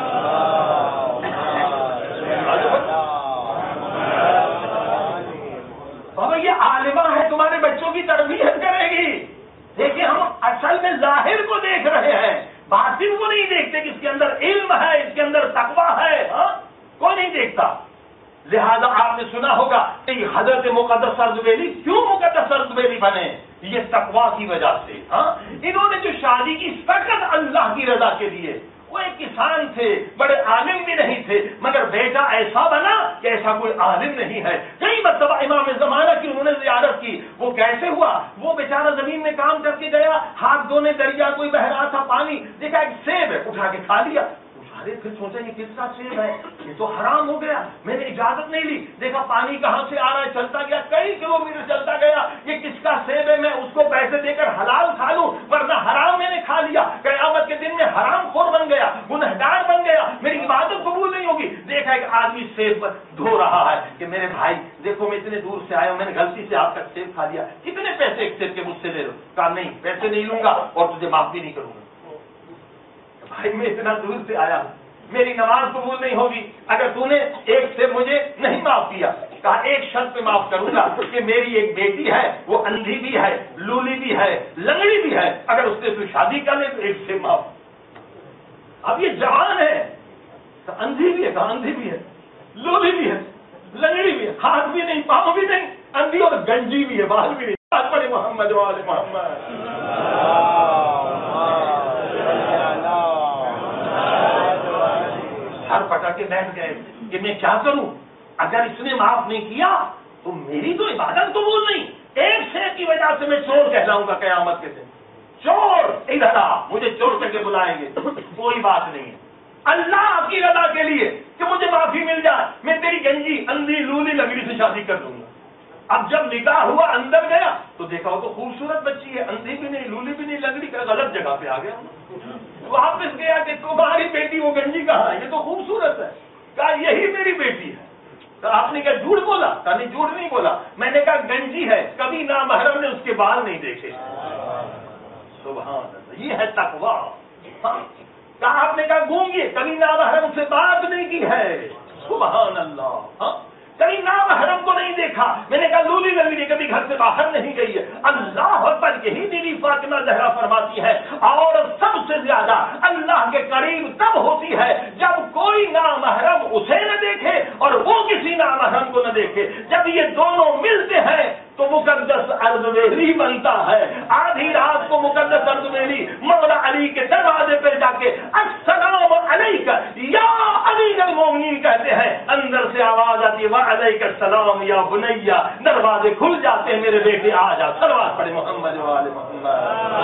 بابا یہ عالمہ ہے، تمہارے بچوں کی تربیت کرے گی۔ دیکھیے ہم اصل میں ظاہر کو دیکھ رہے ہیں، باطن کو نہیں دیکھتے کہ اس کے اندر علم ہے، اس کے اندر تقویٰ ہے، ہاں کوئی نہیں دیکھتا۔ لہذا آپ نے سنا ہوگا کہ حضرت مقدس سرزبیلی کیوں مقدس سرزبیلی بنے؟ یہ تقویٰ کی وجہ سے۔ ہاں انہوں نے جو شادی کی فقط اللہ کی رضا کے لیے، وہ ایک کسان تھے، بڑے عالم بھی نہیں تھے، مگر بیٹا ایسا بنا کہ ایسا کوئی عالم نہیں ہے۔ کئی مرتبہ امام زمانہ کی انہوں نے زیارت کی۔ وہ کیسے ہوا؟ وہ بیچارہ زمین میں کام کر کے گیا، ہاتھ دھونے دریا کوئی بہ رہا تھا، پانی دیکھا ایک سیب ہے، اٹھا کے کھا لیا۔ अरे फिर सोचा ये किसका सेब है, ये तो हराम हो गया, मैंने इजाजत नहीं ली, देखा पानी कहाँ से आ रहा है, चलता गया कई किलोमीटर चलता गया, ये किसका सेब है, मैं उसको पैसे देकर हलाल खा लूं, वरना हराम मैंने खा लिया, क़यामत के दिन में हराम खोर बन गया, गुनहगार बन गया, मेरी इबादत कबूल नहीं होगी। देखा एक आदमी सेब धो रहा है कि मेरे भाई देखो मैं इतने दूर से आया हूं, मैंने गलती से आपका सेब खा लिया, कितने पैसे एक सेब के मुझसे ले लो? कहा नहीं, पैसे नहीं लूंगा और तुझे माफ भी नहीं करूंगा। भाई मैं इतना दूर से आया हूं, मेरी नमाज कबूल नहीं होगी अगर तूने एक से मुझे नहीं माफ किया। कहा एक शर्त पे माफ करूंगा कि मेरी एक बेटी है, वो अंधी भी है, लूली भी है, लंगड़ी भी है, अगर उससे तू शादी कर ले तो एक से माफ। अब ये जवान है, तो अंधी भी है, कहा अंधी भी है, लूली भी है, लंगड़ी भी है, हाथ भी नहीं, पाँव भी नहीं, अंधी और गंजी भी है, बाल भी नहीं। पड़े मोहम्मद वाले मोहम्मद। हर पटा के बैठ गए कि मैं क्या करूं, अगर इसने माफ नहीं किया तो मेरी तो इबादत कबूल नहीं, एक से की वजह से मैं चोर कहलाऊंगा कयामत के दिन। चोर इधर आ, मुझे चोर करके बुलाएंगे, कोई बात नहीं है, अल्लाह की रजा के लिए कि मुझे माफी मिल जाए, मैं तेरी गंजी अंधी लूली लंगड़ी से शादी कर दूंगा। अब जब निकाह हुआ अंदर गया तो देखा वो तो खूबसूरत बच्ची है, अंधी भी नहीं, लूली भी नहीं, लंगड़ी का गलत जगह पे आ गया। वापस गया कि तुम्हारी बेटी वो गंजी कहाँ है, ये तो खूबसूरत है। कहा यही मेरी बेटी है। तो आपने क्या झूठ बोला? कहा नहीं झूठ नहीं बोला, मैंने कहा गंजी है, कभी नामहरम ने उसके बाल नहीं देखे। सुभान अल्लाह, ये है तकवा। कहा आपने कहा गूंगी, कभी नामहरम से बात नहीं की है। सुभान अल्लाह, हाँ कभी नामहरम को नहीं देखा। मैंने कहा लूली लंगड़ी कभी घर से बाहर नहीं गई है। अल्लाह पर यही बीवी फातिमा ज़हरा फरमाती है, और सबसे ज्यादा अल्लाह के करीब तब होती है जब कोई नामहरम उसे न देखे और वो किसी नामहरम को न देखे। जब ये दोनों मिलते हैं तो मुकद्दस अर्ज़वेली बनता है। आधी रात को मुकद्दस अर्ज़वेली मौला अली के दरवाजे पर जाके अस्सलाम अलैका या अमीरुल मोमिनीन कहते हैं, अंदर से आवाज आती है वा अलैका सलाम या बुनैया, दरवाजे खुल जाते हैं, मेरे बेटे आ जा। सलवात पढ़े मोहम्मद वाले मोहम्मद।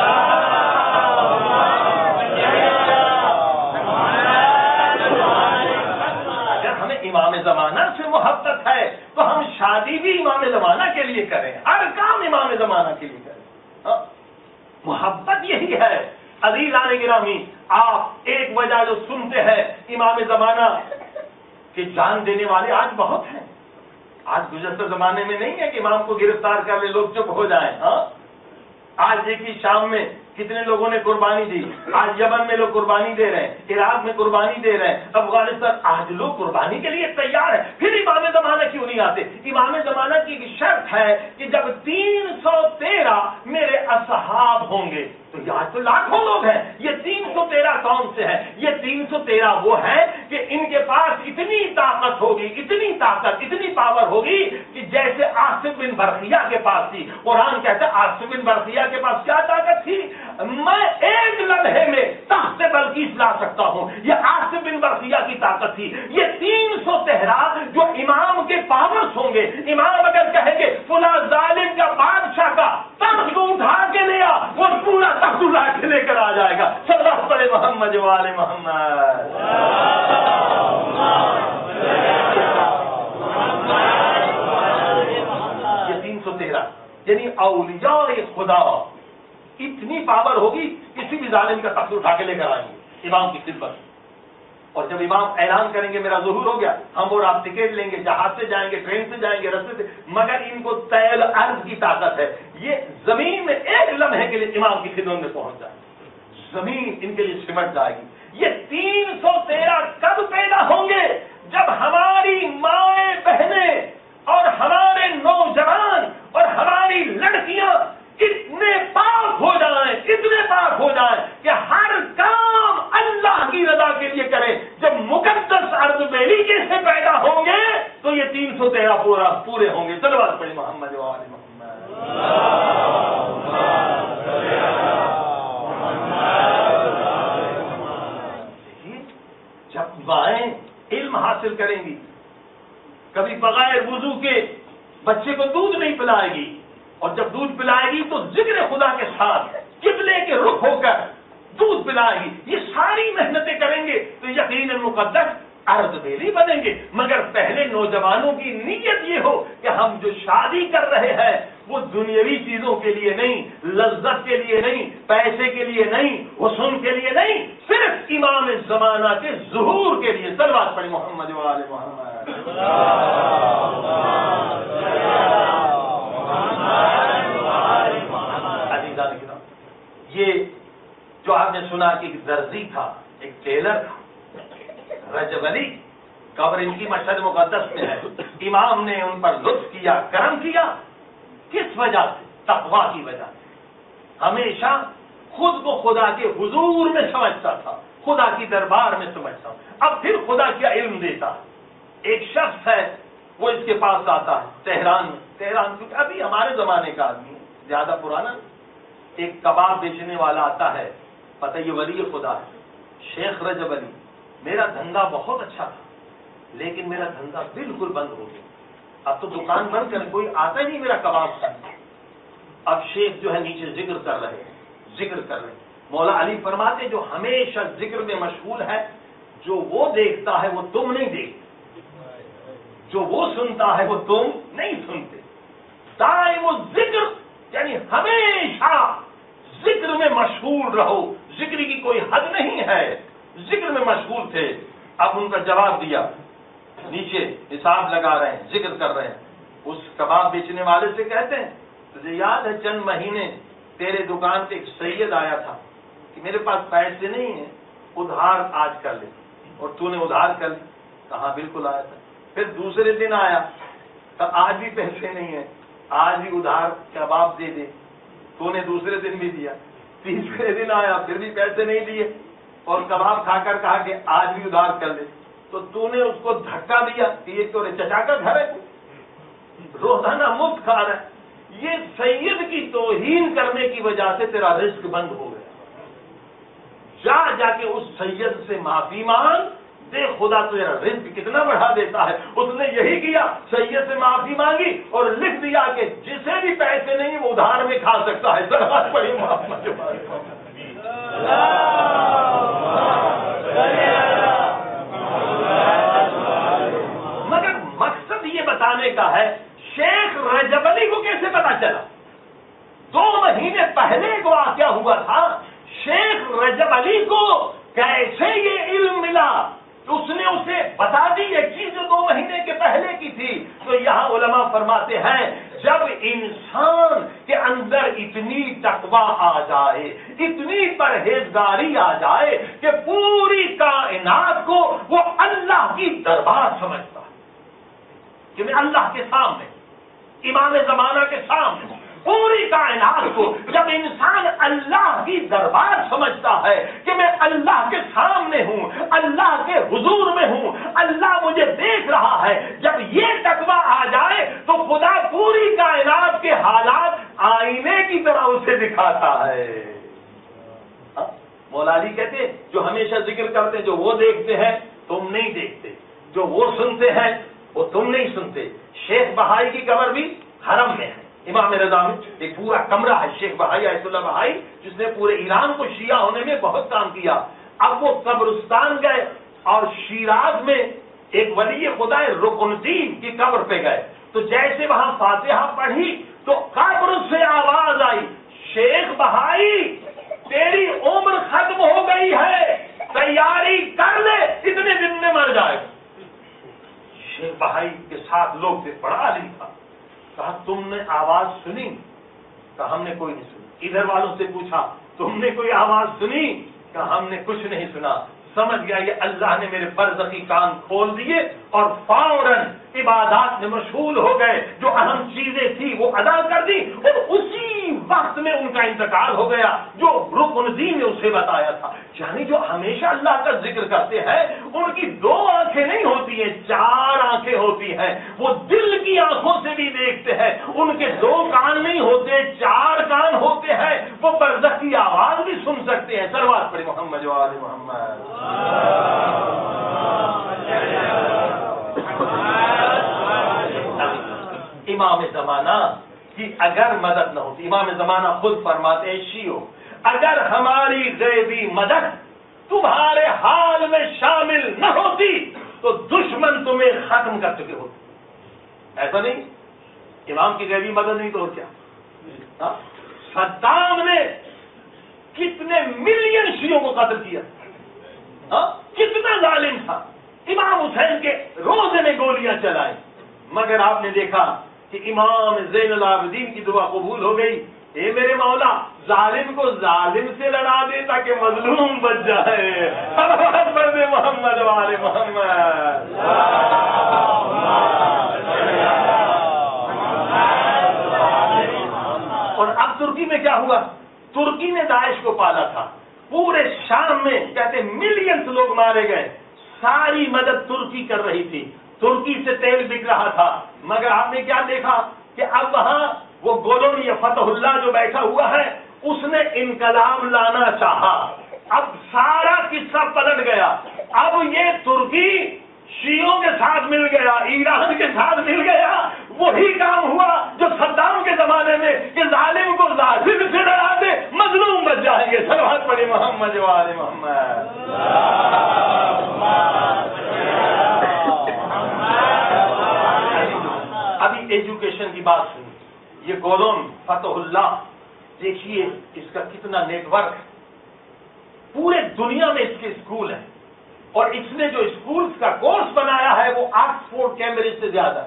अगर हमें इमाम ज़माना से मोहब्बत है तो हम शादी भी इमाम ज़माना के लिए करें, हर काम इमाम ज़माना के लिए करें। हाँ? मोहब्बत यही है। अज़ीज़ान गिरामी, आप एक वजह जो सुनते हैं इमाम ज़माना कि जान देने वाले आज बहुत हैं। आज गुज़श्ता ज़माने में नहीं है कि इमाम को गिरफ्तार कर ले लोग चुप हो जाएं। हाँ? आज देखिए शाम में कितने लोगों ने कुर्बानी दी, आज यमन में लोग कुर्बानी दे रहे हैं, इराक में कुर्बानी दे रहे हैं, अफगानिस्तान, आज लोग कुर्बानी के लिए तैयार है। फिर इमाम ज़माना क्यों नहीं आते? इमाम ज़माना की शर्त है कि जब तीन सौ तेरह मेरे असहाब होंगे, तो आज तो लाखों लोग हैं, ये तीन सौ तेरह कौन से हैं? ये तीन सौ तेरह वो हैं कि इनके पास इतनी ताकत होगी, इतनी ताकत, इतनी पावर होगी कि जैसे आसिफ बिन बरखिया के पास थी। कुरान कहता है आसिफ बिन बरखिया के पास क्या ताकत थी? मैं एक लम्हे में तख्त बल्कीस ला सकता हूं, ये आसिफ बिन बरखिया की ताकत थी। ये तीन सौ तेरह जो इमाम के पावर्स होंगे, इमाम अगर कहेंगे फुला जालिम का बादशाह का तख्त उठा के ले आ, वो पूरा तख्त उठा के लेकर आ जाएगा। सल्लल्लाहु अलैहि मोहम्मद वाले मोहम्मद। ये तीन सौ तेरह यानी औलिया खुदा इतनी पावर होगी, किसी भी जालिम का तख्त उठा के लेकर आएंगे इमाम की खिदमत। और जब इमाम ऐलान करेंगे मेरा ज़ुहूर हो गया, हम और आप टिकट लेंगे, जहाज से जाएंगे, ट्रेन से जाएंगे, रस्ते से, मगर इनको तैल अर्ज की ताकत है। ये जमीन में एक लम्हे के लिए इमाम की खिदमत में पहुंच जाए, जमीन इनके लिए सिमट जाएगी। ये तीन सौ तेरह कब पैदा होंगे? जब हमारी माएं बहनें और हमारे नौजवान और हमारी लड़कियां इतने पाक हो जाएं, इतने पाक हो जाएं कि हर काम अल्लाह की रजा के लिए करें। जब मुकद्दस अर्ज़वेली से पैदा होंगे तो ये तीन सौ तेरह पूरा पूरे होंगे। सल्लल्लाहु अलैहि मोहम्मद वाले मोहम्मद। जब माएं इल्म हासिल करेंगी, कभी बगैर वुजू के बच्चे को दूध नहीं पिलाएगी, और जब दूध पिलाएगी तो जिक्र खुदा के साथ किबले के रुख होकर दूध पिलाएगी। ये ساری محنتیں کریں گے تو یقیناً مقدس ارد بیلی بنیں گے، مگر پہلے نوجوانوں کی نیت یہ ہو کہ ہم جو شادی کر رہے ہیں وہ دنیاوی چیزوں کے لیے نہیں، لذت کے لیے نہیں، پیسے کے لیے نہیں، حسن کے لیے نہیں، صرف امام زمانہ کے ظہور کے لیے۔ صلوات پڑھی محمد و آل محمد۔ عزیزان کرام، یہ جو آپ نے سنا کہ ایک درزی تھا، ایک ٹیلر تھا، رجب علی، قبر ان کی مشہد مقدس میں ہے، امام نے ان پر لطف کیا، کرم کیا، کس وجہ سے؟ تقویٰ کی وجہ سے۔ ہمیشہ خود کو خدا کے حضور میں سمجھتا تھا، خدا کی دربار میں سمجھتا، اب پھر خدا کیا علم دیتا۔ ایک شخص ہے، وہ اس کے پاس آتا ہے تہران میں، تہران کیونکہ ابھی ہمارے زمانے کا آدمی ہے، زیادہ پرانا۔ ایک کباب بیچنے والا آتا ہے، پتہ یہ ولی خدا ہے، شیخ رجب علی، میرا دھندا بہت اچھا تھا لیکن میرا دھندا بالکل بند ہو گیا، اب تو دکان بند کر کوئی آتا ہی نہیں میرا کباب کھانے۔ اب شیخ جو ہے نیچے ذکر کر رہے ہیں، ذکر کر رہے ہیں۔ مولا علی فرماتے جو ہمیشہ ذکر میں مشغول ہے، جو وہ دیکھتا ہے وہ تم نہیں دیکھتے، جو وہ سنتا ہے وہ تم نہیں سنتے۔ دائم الذکر یعنی ہمیشہ ذکر میں مشغول رہو، ذکر کی کوئی حد نہیں ہے، ذکر میں مشغول تھے۔ اب ان کا جواب دیا، نیچے حساب لگا رہے ہیں، ذکر کر رہے ہیں۔ اس کباب بیچنے والے سے کہتے ہیں تجھے یاد ہے چند مہینے تیرے دکان پہ ایک سید آیا تھا کہ میرے پاس پیسے نہیں ہیں، ادھار آج کر لے، اور تو نے ادھار کر لی؟ کہاں بالکل آیا تھا۔ پھر دوسرے دن آیا تو آج بھی پیسے نہیں ہیں، آج بھی ادھار کباب دے دے، تو نے دوسرے دن بھی دیا۔ تیسرے دن آیا پھر بھی پیسے نہیں دیے اور کباب کھا کر کہا کہ آج بھی ادھار کر لے، تو تو نے اس کو دھکا دیا کہ یہ تو چچا کا گھر ہے، روزانہ مفت کھا رہا ہے۔ یہ سید کی توہین کرنے کی وجہ سے تیرا رزق بند ہو گیا، جا جا کے اس سید سے معافی مانگ، دیکھ خدا تیرا رزق کتنا بڑھا دیتا ہے۔ اس نے یہی کیا، سید سے معافی مانگی اور لکھ دیا کہ جسے بھی پیسے نہیں وہ ادھار میں کھا سکتا ہے۔ صلوات پڑھی محمد۔ مگر مقصد یہ بتانے کا ہے شیخ رجب علی کو کیسے پتا چلا؟ دو مہینے پہلے ایک واقعہ ہوا تھا، شیخ رجب علی کو کیسے یہ علم ملا؟ اس نے اسے بتا دی ایک چیز جو دو مہینے کے پہلے کی تھی۔ تو یہاں علماء فرماتے ہیں جب انسان کے اندر اتنی تقویٰ آ جائے، اتنی پرہیزگاری آ جائے کہ پوری کائنات کو وہ اللہ کی دربار سمجھتا ہے کہ میں اللہ کے سامنے، امام زمانہ کے سامنے، پوری کائنات کو جب انسان اللہ کی دربار سمجھتا ہے کہ میں اللہ کے سامنے ہوں، اللہ کے حضور میں ہوں، اللہ مجھے دیکھ رہا ہے، جب یہ تقویٰ آ جائے تو خدا پوری کائنات کے حالات آئینے کی طرح اسے دکھاتا ہے۔ مولا علی کہتے جو ہمیشہ ذکر کرتے جو وہ دیکھتے ہیں تم نہیں دیکھتے، جو وہ سنتے ہیں وہ تم نہیں سنتے۔ شیخ بہائی کی قبر بھی حرم میں ہے، امام رضا میں ایک پورا کمرہ ہے، شیخ بہائی آیت اللہ بہائی جس نے پورے ایران کو شیعہ ہونے میں بہت کام کیا۔ اب وہ قبرستان گئے اور شیراز میں ایک ولی خدا رکن الدین کی قبر پہ گئے، تو جیسے وہاں فاتحہ پڑھی تو قبر سے آواز آئی شیخ بہائی تیری عمر ختم ہو گئی ہے، تیاری کر لے اتنے دن میں مر جائے۔ شیخ بہائی کے ساتھ لوگ تھے، بڑا عالم تھا، کہا تم نے آواز سنی؟ کہا ہم نے کوئی نہیں سنی۔ ادھر والوں سے پوچھا تم نے کوئی آواز سنی؟ کہا ہم نے کچھ نہیں سنا۔ سمجھ گیا یہ اللہ نے میرے برزخی کان کھول دیے اور فوراً عبادات میں مشغول ہو گئے، جو اہم چیزیں تھی وہ ادا کر دی، اور اسی وقت میں ان کا انتقال ہو گیا جو رکن الدین نے اسے بتایا تھا۔ یعنی جو ہمیشہ اللہ کا ذکر کرتے ہیں ان کی دو آنکھیں نہیں ہوتی ہیں، چار آنکھیں ہوتی ہیں، وہ دل کی آنکھوں سے بھی دیکھتے ہیں، ان کے دو کان نہیں ہوتے، چار کان ہوتے ہیں، وہ برزخ کی آواز بھی سن سکتے ہیں۔ صلوات پڑھی محمد و آل محمد۔ امام زمانہ کی اگر مدد نہ ہوتی، امام زمانہ خود فرماتے ہیں شیعو اگر ہماری غیبی مدد تمہارے حال میں شامل نہ ہوتی تو دشمن تمہیں ختم کر چکے ہوتے. ایسا نہیں؟ امام کی غیبی مدد نہیں تو اور کیا؟ صدام نے کتنے ملین شیعوں کو قتل کیا، کتنا ظالم تھا. امام حسین کے روزے میں گولیاں چلائیں، مگر آپ نے دیکھا کہ امام زین العابدین کی دعا قبول ہو گئی. اے میرے مولا، ظالم کو ظالم سے لڑا دے تاکہ مظلوم بچ جائے. محمد محمد والے محمد. اور اب ترکی میں کیا ہوا؟ ترکی نے داعش کو پالا تھا. پورے شام میں کہتے ملینز لوگ مارے گئے. ساری مدد ترکی کر رہی تھی، ترکی سے تیل بک رہا تھا. مگر آپ نے کیا دیکھا کہ اب وہاں وہ گولن یا فتح اللہ جو بیٹھا ہوا ہے، اس نے انقلاب لانا چاہا. اب سارا قصہ پلٹ گیا. اب یہ ترکی شیعوں کے ساتھ مل گیا، ایران کے ساتھ مل گیا. وہی کام ہوا جو صدام کے زمانے میں کہ ظالم کو ظالم سے ڈرا دے مظلوم بچ جائیں گے. صلوات پڑھی محمد والے محمد. ابھی ایجوکیشن کی بات سنی. یہ گولن فتح اللہ دیکھیے اس کا کتنا نیٹ ورک. پورے دنیا میں اس کے اسکول ہیں، اور اس نے جو اسکولز کا کورس بنایا ہے وہ آکسفورڈ کیمبرج سے زیادہ ہے.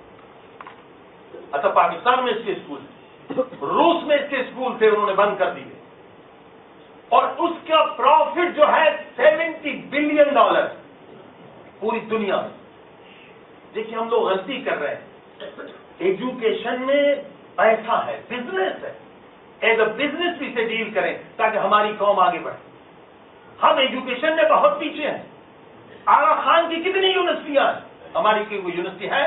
اچھا، پاکستان میں اس کے اسکول تھے، روس میں اس کے اسکول تھے، انہوں نے بند کر دیے. اور اس کا پروفٹ جو ہے سیونٹی بلین ڈالر پوری دنیا میں. دیکھیے ہم لوگ غلطی کر رہے ہیں. ایجوکیشن میں پیسہ ہے، بزنس ہے. ایز اے بزنس بھی سے ڈیل کریں تاکہ ہماری قوم آگے بڑھے. ہم ایجوکیشن میں بہت پیچھے ہیں. آغا خان کی کتنی یونیورسٹیاں ہیں؟ ہماری کی کوئی یونیورسٹی ہے؟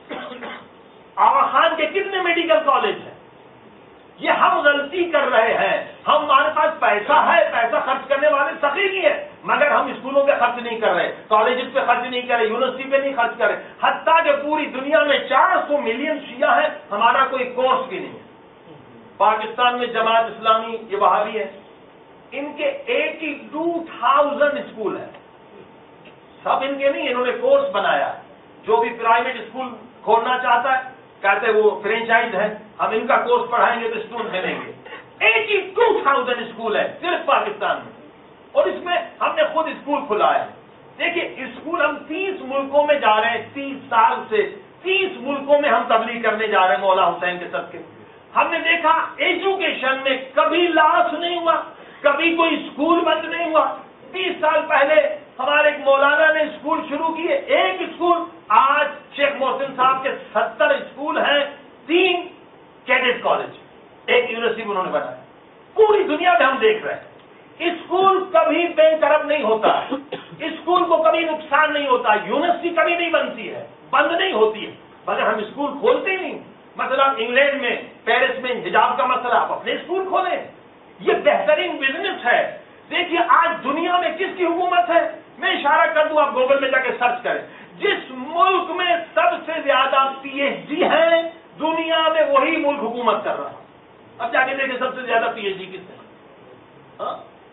آغا خان کے کتنے میڈیکل کالج ہیں؟ یہ ہم غلطی کر رہے ہیں. ہمارے پاس پیسہ ہے، پیسہ خرچ کرنے والے سخی نہیں ہے، مگر ہم اسکولوں پہ خرچ نہیں کر رہے، کالجز پہ خرچ نہیں کر رہے، یونیورسٹی پہ نہیں خرچ کر رہے. حتیٰ کہ پوری دنیا میں چار سو ملین شیعہ ہیں، ہمارا کوئی کورس بھی نہیں ہے. پاکستان میں جماعت اسلامی یہ وہابی ہے، ان کے ایٹی ٹو تھاؤزینڈ اسکول ہیں. سب ان کے نہیں، انہوں نے کورس بنایا ہے. جو بھی پرائیویٹ اسکول کھولنا چاہتا ہے کہتے وہ فرینچائز ہے، ہم ان کا کورس پڑھائیں گے تو اسٹوڈنٹ ملیں گے. ایٹی ٹو تھاؤزینڈ اسکول ہے صرف پاکستان میں، اور اس میں ہم نے خود اسکول کھلایا ہے. دیکھیے اسکول ہم تیس ملکوں میں جا رہے ہیں، تیس سال سے تیس ملکوں میں ہم تبلیغ کرنے جا رہے ہیں مولا حسین کے صدقے. ہم نے دیکھا ایجوکیشن میں کبھی لاس نہیں ہوا، کبھی کوئی اسکول بند نہیں ہوا. بیس سال پہلے ہمارے ایک مولانا نے اسکول شروع کیے، ایک اسکول. آج شیخ محسن صاحب کے ستر اسکول ہیں، تین کیڈٹ کالج، ایک یونیورسٹی انہوں نے بنایا. پوری دنیا میں ہم دیکھ رہے ہیں اسکول کبھی بے طرف نہیں ہوتا، اسکول کو کبھی نقصان نہیں ہوتا. یونیورسٹی کبھی نہیں بنتی ہے، بند نہیں ہوتی ہے، مگر ہم اسکول کھولتے ہی نہیں. مثلا انگلینڈ میں پیرس میں حجاب کا مسئلہ، آپ اپنے اسکول کھولیں. یہ بہترین بزنس ہے. دیکھیے آج دنیا میں کس کی حکومت ہے؟ میں اشارہ کر دوں، آپ گوگل میں جا کے سرچ کریں. جس ملک میں سب سے زیادہ پی ایچ ڈی ہیں دنیا میں، وہی ملک حکومت کر رہا ہے. اب جا کے دیکھیں سب سے زیادہ پی ایچ ڈی کس ہے؟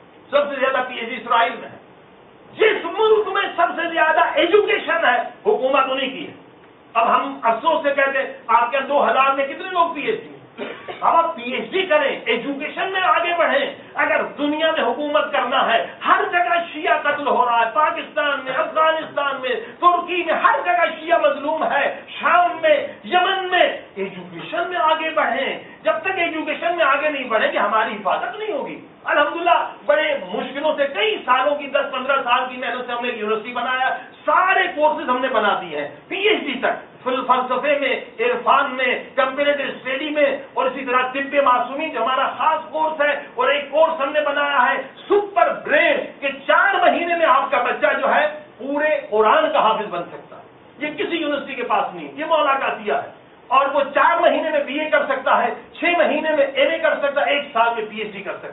سب سے زیادہ پی ایچ ڈی اسرائیل میں ہے. جس ملک میں سب سے زیادہ ایجوکیشن ہے حکومت انہیں کی ہے. اب ہم افسوس سے کہتے ہیں آپ کے دو ہزار میں کتنے لوگ پی ایچ ڈی؟ اب آپ پی ایچ ڈی کریں، ایجوکیشن میں آگے بڑھیں. اگر دنیا میں حکومت کرنا ہے، ہر جگہ شیعہ قتل ہو رہا ہے، پاکستان میں، افغانستان میں، ترکی میں، ہر جگہ شیعہ مظلوم ہے، شام میں، یمن میں. ایجوکیشن میں آگے بڑھیں. جب تک ایجوکیشن میں آگے نہیں بڑھیں گے ہماری حفاظت نہیں ہوگی. الحمدللہ بڑے مشکلوں سے، کئی سالوں کی، دس پندرہ سال کی محنت سے ہم نے یونیورسٹی بنایا. سارے کورسز ہم نے بنا دیے ہیں پی ایچ ڈی تک، فلسفے میں، عرفان میں، کمپیریٹو اسٹڈی میں، اور اسی طرح طب معصومی جو ہمارا خاص کورس ہے. اور ایک کورس ہم نے بنایا ہے سپر برین، کہ چار مہینے میں آپ کا بچہ جو ہے پورے قرآن کا حافظ بن سکتا ہے. یہ کسی یونیورسٹی کے پاس نہیں، یہ مولا کا عطیہ ہے. اور وہ چار مہینے میں بی اے کر سکتا ہے، چھ مہینے میں ایم اے کر سکتا ہے، ایک سال میں پی ایچ ڈی کر سکتا ہے.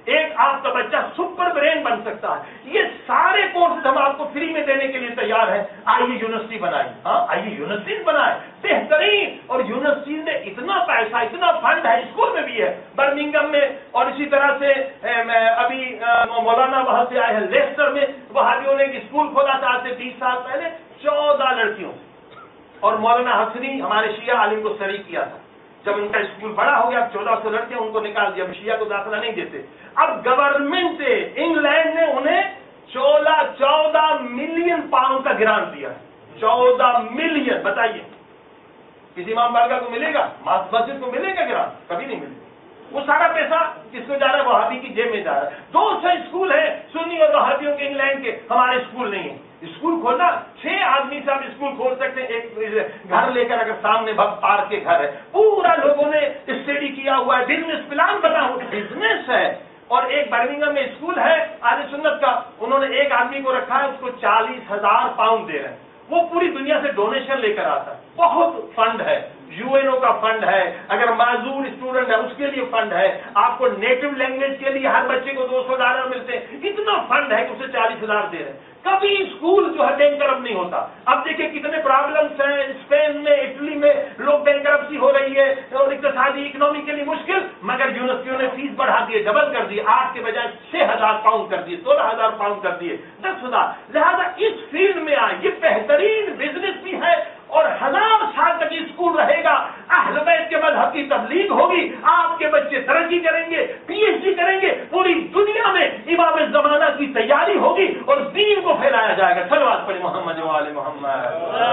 ایک آپ کا بچہ سپر برین بن سکتا ہے۔ یہ سارے کورسز ہم آپ کو فری میں دینے کے لیے تیار ہیں، آئیے یونیورسٹی بنائیں، ہاں آئیے یونیورسٹی بنائیں بہترین، اور یونیورسٹی نے اتنا پیسہ اتنا فنڈ ہے، اسکول میں بھی ہے برمنگم میں، اور اسی طرح سے ابھی مولانا وہاں سے آئے ہیں لیسٹر میں، وہابیوں نے ایک اسکول کھولا تھا آج سے بیس سال پہلے چودہ لڑکیوں، اور مولانا حسنی ہمارے شیعہ عالم کو شریک کیا تھا۔ جب ان کا اسکول بڑا ہو گیا، اب چودہ سو لڑکے ان کو نکال دیا، شیعہ کو داخلہ نہیں دیتے۔ اب گورنمنٹ سے انگلینڈ نے انہیں چودہ چودہ ملین پاؤنڈ کا گرانٹ دیا ہے، چودہ ملین، بتائیے کسی امام بارگاہ کو ملے گا؟ مسجد کو ملے گا گرانٹ؟ کبھی نہیں ملے گا۔ وہ سارا پیسہ کس کو جا رہا ہے؟ وہابی کی جیب میں جا رہا ہے۔ دو سو اسکول ہیں سنی اور وہابیوں کے انگلینڈ کے، ہمارے اسکول نہیں ہیں۔ اسکول کھولنا، چھ آدمی سے آپ اسکول کھول سکتے ہیں، ایک گھر لے کر، اگر سامنے پارک کے گھر ہے، پورا لوگوں نے اسٹڈی کیا ہوا ہے، بزنس پلان بنا ہوا، بزنس ہے۔ اور ایک برمنگم میں اسکول ہے اہل سنت کا، انہوں نے ایک آدمی کو رکھا ہے، اس کو چالیس ہزار پاؤنڈ دے رہے ہیں، وہ پوری دنیا سے ڈونیشن لے کر آتا ہے، بہت فنڈ ہے، یو این او کا فنڈ ہے، اگر معذور اسٹوڈنٹ ہے اس کے لیے فنڈ ہے، آپ کو نیٹو لینگویج کے لیے ہر بچے کو دو سو ڈالر ملتے ہیں، اتنا فنڈ ہے کہ اسے چالیس ہزار دے رہے ہیں۔ کبھی اسکول جو ہے بینک کرپٹ نہیں ہوتا۔ اب دیکھیں کتنے پرابلمس ہیں اسپین میں، اٹلی میں، لوگ بینک کرپسی ہو رہی ہے اور اقتصادی اکنامی کے لیے مشکل، مگر یونیورسٹیوں نے فیس بڑھا دیے، ڈبل کر دیے، آٹھ کے بجائے چھ ہزار پاؤنڈ کر دیے، سولہ ہزار پاؤنڈ کر دیے، دس ہزار۔ لہٰذا اس فیلڈ میں آئے، یہ بہترین بزنس بھی ہے، اور ہزار سال تک اسکول رہے گا، اہل بیت کے مذہب کی تبلیغ ہوگی، آپ کے بچے ترقی کریں گے، پی ایچ ڈی کریں گے، پوری دنیا میں امام زمانہ کی تیاری ہوگی اور دین کو پھیلایا جائے گا۔ صلوات پڑھیں محمد و آل محمد۔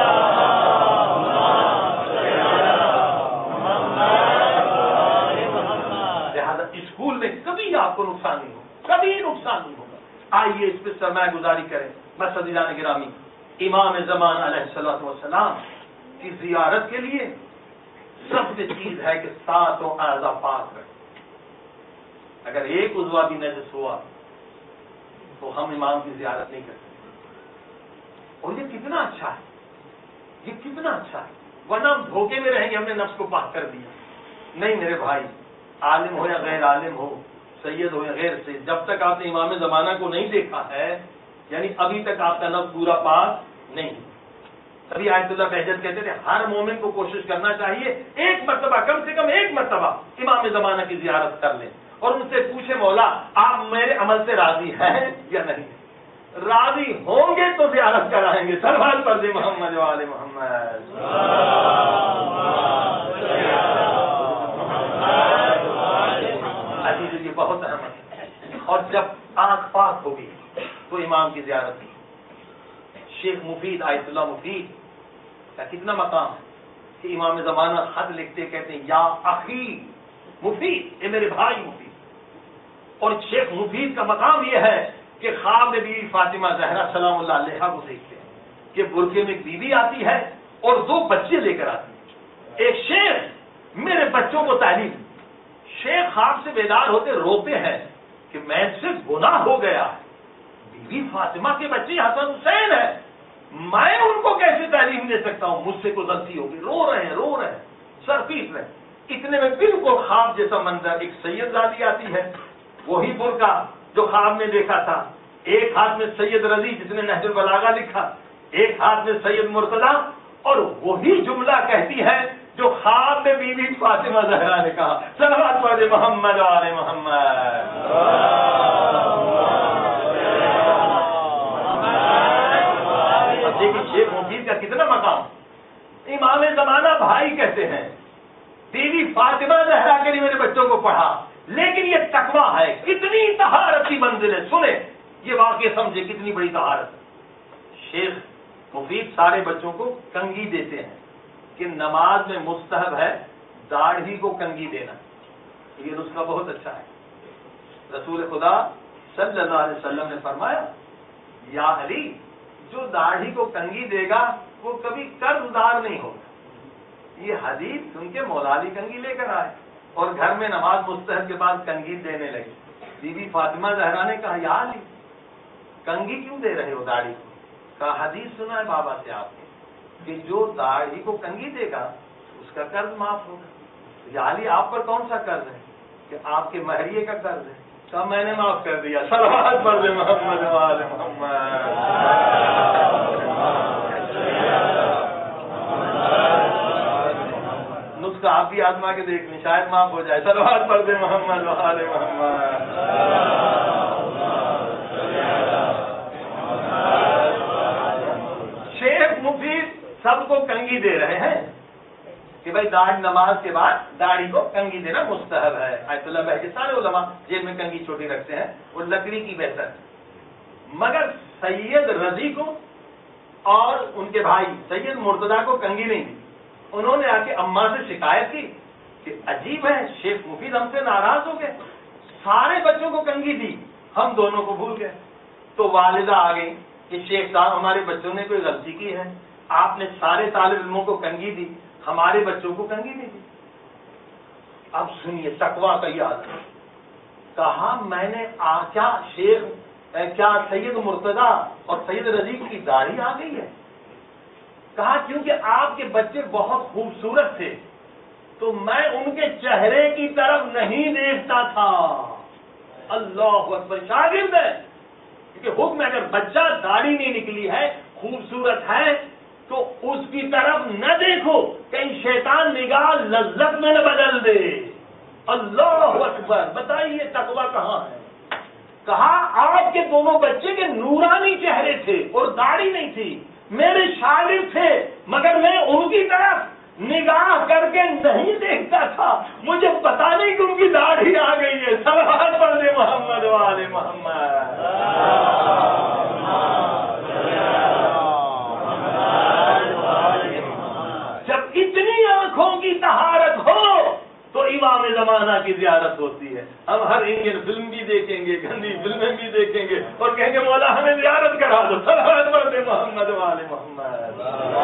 لہٰذا اسکول میں کبھی آپ کو نقصان نہیں ہوگا، کبھی نقصان نہیں ہوگا۔ آئیے اس پہ سرمایہ گزاری کریں۔ مسجدان گرامی، امام زمان علیہ الصلوۃ والسلام کی زیارت کے لیے سب سے چیز ہے کہ ساتوں اعضاء پاک رکھیں۔ اگر ایک عضو بھی نجس ہوا تو ہم امام کی زیارت نہیں کرتے۔ اور یہ کتنا اچھا ہے، یہ کتنا اچھا ہے، ورنہ ہم دھوکے میں رہیں گے، ہم نے نفس کو پاک کر دیا۔ نہیں میرے بھائی، عالم ہو یا غیر عالم ہو، سید ہو یا غیر سید، جب تک آپ نے امام زمانہ کو نہیں دیکھا ہے، یعنی ابھی تک آپ کا نفس پورا پاک نہیں۔ ابھی آیت اللہ بہجت کہتے تھے ہر مومن کو کوشش کرنا چاہیے ایک مرتبہ، کم سے کم ایک مرتبہ امام زمانہ کی زیارت کر لیں اور ان سے پوچھے مولا آپ میرے عمل سے راضی ہیں یا نہیں؟ راضی ہوں گے تو زیارت کرائیں گے۔ صلوات پر دے محمد و آل محمد۔ عزیز یہ بہت اہم ہے۔ اور جب آنکھ پاک ہوگی تو امام کی زیارت کی۔ شیخ مفید آیت اللہ مفید کا کتنا مقام ہے کہ امام زمانہ خط لکھتے کہتے ہیں یا اخی مفید، اے میرے بھائی مفید۔ اور شیخ مفید کا مقام یہ ہے کہ خواب میں بیوی فاطمہ زہرا سلام اللہ علیہا کو دیکھتے ہیں کہ برقعے میں ایک بیوی آتی ہے اور دو بچے لے کر آتی ہے۔ ایک شیخ میرے بچوں کو تعلیم، شیخ خواب سے بیدار ہوتے روتے ہیں کہ میں سے گناہ ہو گیا ہے، بیوی فاطمہ کے بچے حسن حسین ہیں، میں ان کو کیسے تعلیم دے سکتا ہوں، مجھ سے کوئی غلطی ہوگی۔ رو رہے ہیں رو رہے ہیں سر پیس رہے ہیں۔ اتنے میں بالکل خواب جیسا منظر، ایک سید زادی آتی ہے، وہی برقع جو خواب میں دیکھا تھا، ایک ہاتھ میں سید رضی جس نے نہج البلاغہ لکھا، ایک ہاتھ میں سید مرتضیٰ، اور وہی جملہ کہتی ہے جو خواب میں بی بی فاطمہ زہرا نے کہا۔ صلوات پڑھے محمد و آل محمد۔ شیخ مفید کا کتنا مقام، امام زمانہ بھائی کہتے ہیں، بیوی فاطمہ زہرا کے لیے میرے بچوں کو پڑھا، لیکن یہ تقویٰ ہے، کتنی طہارت کی منزل ہے۔ سنیں یہ واقعہ سمجھے کتنی بڑی طہارت۔ شیخ مفید سارے بچوں کو کنگھی دیتے ہیں کہ نماز میں مستحب ہے داڑھی کو کنگھی دینا، یہ نسخہ بہت اچھا ہے۔ رسول خدا صلی اللہ علیہ وسلم نے فرمایا یا علی جو داڑھی کو کنگھی دے گا وہ کبھی قرض دار نہیں ہوگا۔ یہ حدیث سن کے مولا علی کنگھی لے کر آئے اور گھر میں نماز مستحب کے بعد کنگھی دینے لگے۔ بی بی فاطمہ زہرا نے کہا یا علی کنگھی کیوں دے رہے ہو داڑھی کو؟ کہا حدیث سنا ہے بابا سے آپ نے کہ جو داڑھی کو کنگھی دے گا اس کا قرض معاف ہوگا۔ یا علی آپ پر کون سا قرض ہے؟ کہ آپ کے مہریے کا قرض ہے، تو میں نے معاف کر دیا. صلوات پڑھ دے محمد و آل محمد. نسخہ آپ بھی آزما کے دیکھ لیں, شاید معاف ہو جائے. صلوات پڑھ دے محمد و آل محمد. شیخ مفید سب کو کنگھی دے رہے ہیں کہ بھائی داڑھی نماز کے بعد داڑھی کو کنگھی دینا مستحب ہے. آیت اللہ بہ کے سارے علماء جیب میں کنگھی چھوٹی رکھتے ہیں, وہ لکڑی کی بہتر ہے. مگر سید رضی کو اور ان کے بھائی سید مرتضیٰ کو کنگھی نہیں دی. انہوں نے آ کے اماں سے شکایت کی کہ عجیب ہے, شیخ مفید ہم سے ناراض ہو گئے, سارے بچوں کو کنگھی دی, ہم دونوں کو بھول گئے. تو والدہ آ گئی کہ شیخ صاحب ہمارے بچوں نے کوئی غلطی کی ہے, آپ نے سارے طالب علموں کو کنگھی دی, ہمارے بچوں کو کنگھی نہیں دی. اب سنیے تقویٰ کا یاد ہے. کہا میں نے کیا شیخ کیا سید مرتضیٰ اور سید رضی کی داڑھی آ گئی ہے؟ کہا کیونکہ آپ کے بچے بہت خوبصورت تھے تو میں ان کے چہرے کی طرف نہیں دیکھتا تھا. اللہ اکبر. شاگرد ہے کیونکہ حکم اگر بچہ داڑھی نہیں نکلی ہے, خوبصورت ہے, تو اس کی طرف نہ دیکھو, کہیں شیطان نگاہ لذت میں نہ بدل دے. اللہ اکبر. بتائیے تقویٰ کہاں ہے؟ کہا آپ کے دونوں بچے کے نورانی چہرے تھے اور داڑھی نہیں تھی, میرے شاگرد تھے مگر میں ان کی طرف نگاہ کر کے نہیں دیکھتا تھا, مجھے پتا نہیں کہ ان کی داڑھی آ گئی ہے. صلوات پڑھ دے محمد و آل محمد. جب اتنی آنکھوں کی طہارت ہو تو امام زمانہ کی زیارت ہوتی ہے. ہم ہر انڈین فلم بھی دیکھیں گے, گندی فلمیں بھی دیکھیں گے اور کہیں گے مولا ہمیں زیارت کرا دو. صلوات پڑھ دے محمد و آل محمد.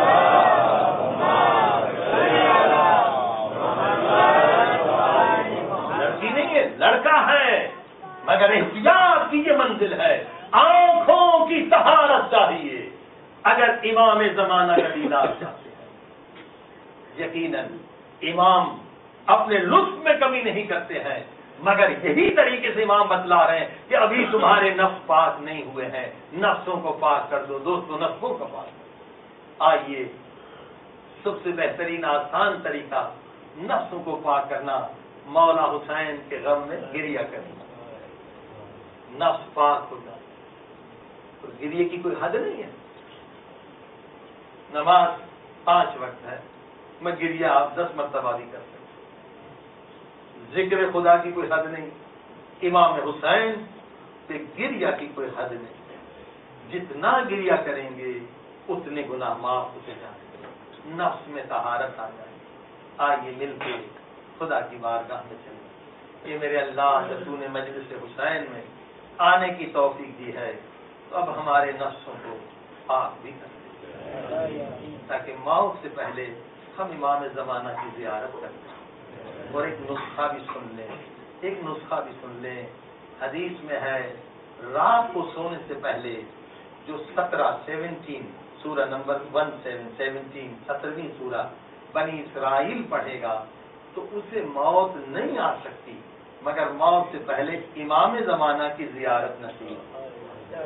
لڑکی نہیں ہے, لڑکا ہے, مگر احتیاط کی یہ منزل ہے. آنکھوں کی طہارت چاہیے اگر امام زمانہ کا دیدار چاہتے ہیں. یقیناً امام اپنے لطف میں کمی نہیں کرتے ہیں, مگر یہی طریقے سے امام بتلا رہے ہیں کہ ابھی تمہارے نفس پاک نہیں ہوئے ہیں, نفسوں کو پاک کر دو. دوستو نفسوں کو پاک کر دو. آئیے سب سے بہترین آسان طریقہ نفسوں کو پاک کرنا, مولا حسین کے غم میں گریہ کرنا. نفس پاک ہو جائے تو گریہ کی کوئی حد نہیں ہے. نماز پانچ وقت ہے, میں گریہ آپ دس مرتبہ بھی کر سکتے. ذکر خدا کی کوئی حد نہیں. امام حسین سے گریہ کی کوئی حد نہیں. جتنا گریہ کریں گے اتنے گناہ معاف ہوتے جائیں گے, نفس میں طہارت آ جائے. آئیے مل کے خدا کی بارگاہ میں چلیں. یہ میرے اللہ جب تو نے مجلس حسین میں آنے کی توفیق دی ہے تو اب ہمارے نفسوں کو پاک بھی کر دیں تاکہ موت سے پہلے ہم امام زمانہ کی زیارت کریں. اور ایک نسخہ بھی سن لیں, ایک نسخہ بھی سن لیں. حدیث میں ہے رات کو سونے سے پہلے جو سترہ سیونٹین سورہ نمبر ون سیون سیونٹین سترویں سورہ بنی اسرائیل پڑھے گا تو اسے موت نہیں آ سکتی, مگر موت سے پہلے امام زمانہ کی زیارت نصیب.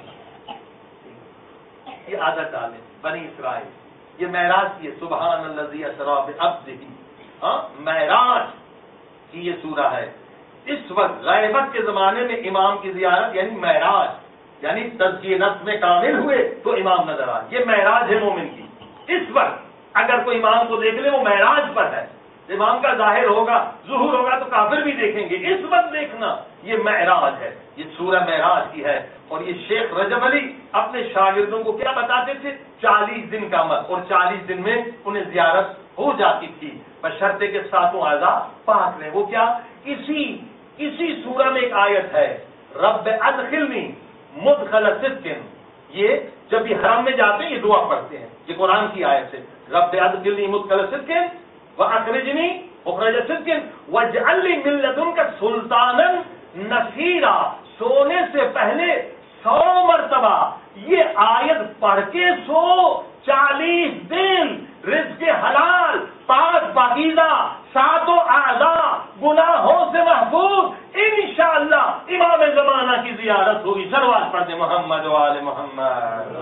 یہ عادت ڈالیں بنی اسرائیل. یہ معراج کی ہے, سبحان الذی اسری بعبدہ. ہاں معراج کی یہ سورہ ہے. اس وقت غیبت کے زمانے میں امام کی زیارت یعنی معراج یعنی تزکیہ نفس میں کامل ہوئے تو امام نظر آئے. یہ معراج ہے مومن کی. اس وقت اگر کوئی امام کو دیکھ لے وہ معراج پر ہے, امام کا ظاہر ہوگا ظہور ہوگا تو کافر بھی دیکھیں گے. اس وقت دیکھنا یہ معراج ہے. یہ سورہ معراج کی ہے. اور یہ شیخ رجب علی اپنے شاگردوں کو کیا بتاتے تھے؟ چالیس دن کا عمل, اور چالیس دن میں انہیں زیارت ہو جاتی تھی بشرطے کے ساتھوں اعضاء پاک رہے. وہ کیا؟ کسی کسی سورہ میں ایک آیت ہے رب ادخلنی مدخل صدق. یہ جب یہ حرم میں جاتے ہیں یہ دعا پڑھتے ہیں, یہ قرآن کی آیت ہے. رب ادخلنی مدخل صدق واخرجنی مخرج صدق واجعل لی من لدنک سلطانا نصیرا. سونے سے پہلے سو مرتبہ یہ آیت پڑھ کے سو. چالیس دن رزق حلال, پاک پاکیزہ, ساتوں اعضاء گناہوں سے محفوظ, انشاءاللہ امام زمانہ کی زیارت ہوگی. سروات پڑھ دیں محمد و آل محمد.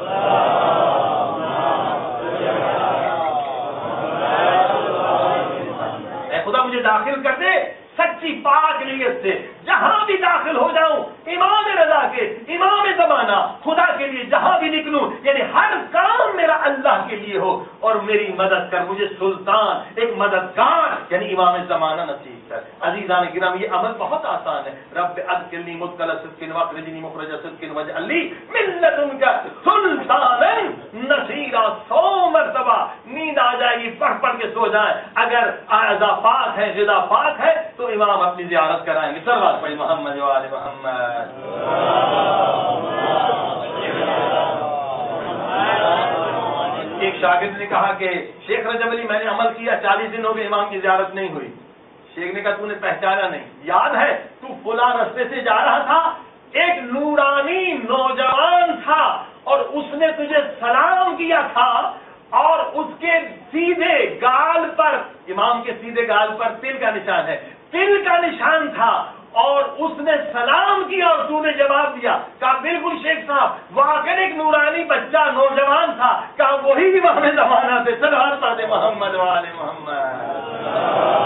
اے خدا مجھے داخل کر دے سچی پاک نیت سے, جہاں بھی داخل ہو جاؤں امام رضا کے, امام زمانہ, خدا کے لیے جہاں بھی نکلوں, یعنی ہر کام میرا اللہ کے لیے ہو, اور میری مدد کر, مجھے سلطان ایک مددگار یعنی امام زمانہ نصیب کر. عزیزان گرامی, یہ عمل بہت آسان ہے. رب ادخلنی مدخل صدق واخرجنی مخرج صدق واجعل لی من لدنک سلطانا نصیرا. سو مرتبہ نیند آ جائے گی, پڑھ پڑھ کے سو جائیں. اگر اعضاء پاک ہے, غذا پاک ہے, تو امام اپنی زیارت کرائیں گے. سروات پڑھی محمد و آل محمد. ایک شاگرد نے کہا کہ شیخ رجب علی میں نے عمل کیا, چالیس دن ہو گئے امام کی زیارت نہیں ہوئی. شیخ نے کہا تو نے پہچانا نہیں, یاد ہے تو فلاں رستے سے جا رہا تھا, ایک نورانی نوجوان تھا اور اس نے تجھے سلام کیا تھا, اور اس کے سیدھے گال پر, امام کے سیدھے گال پر تل کا نشان ہے, تل کا نشان تھا, اور اس نے سلام کیا اور تو نے جواب دیا. کہا بالکل شیخ صاحب, واقعی ایک نورانی بچہ نوجوان تھا. کہا وہی امام زمانہ سے. سلوات پڑھ دے محمد و آل محمد.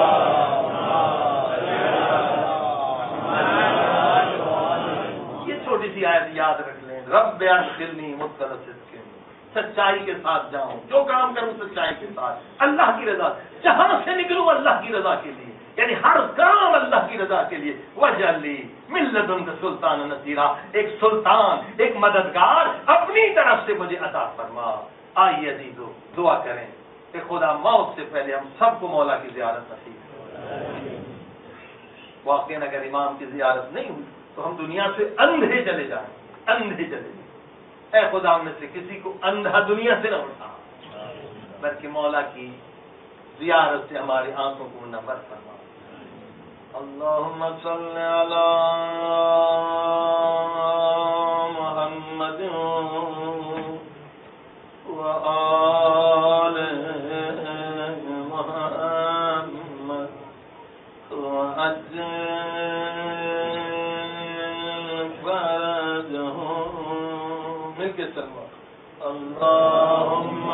یہ چھوٹی سی آیت یاد رکھ لیں, رب ادخلنی مدخل صدق, سچائی کے ساتھ جاؤں, جو کام کروں سچائی کے ساتھ, اللہ کی رضا, جہاں سے نکلوں اللہ کی رضا کے لیے, یعنی ہر کام اللہ کی رضا کے لیے. واجعل لی من لدنک سلطانا نصیرا, ایک سلطان, ایک مددگار اپنی طرف سے مجھے عطا فرما. آئیے عزیزو دعا کریں کہ خدا موت سے پہلے ہم سب کو مولا کی زیارت نصیب کرے. واقعی اگر امام کی زیارت نہیں ہوئی تو ہم دنیا سے اندھے چلے جائیں, اندھے چلے جائیں. اے خدا میں سے کسی کو اندھا دنیا سے نہ اٹھا, بلکہ مولا کی زیارت سے ہماری آنکھوں کو نور فرما. اللہم صل علی محمد و آل محمد و عجل فرجہم. مل کے سلام. اللہم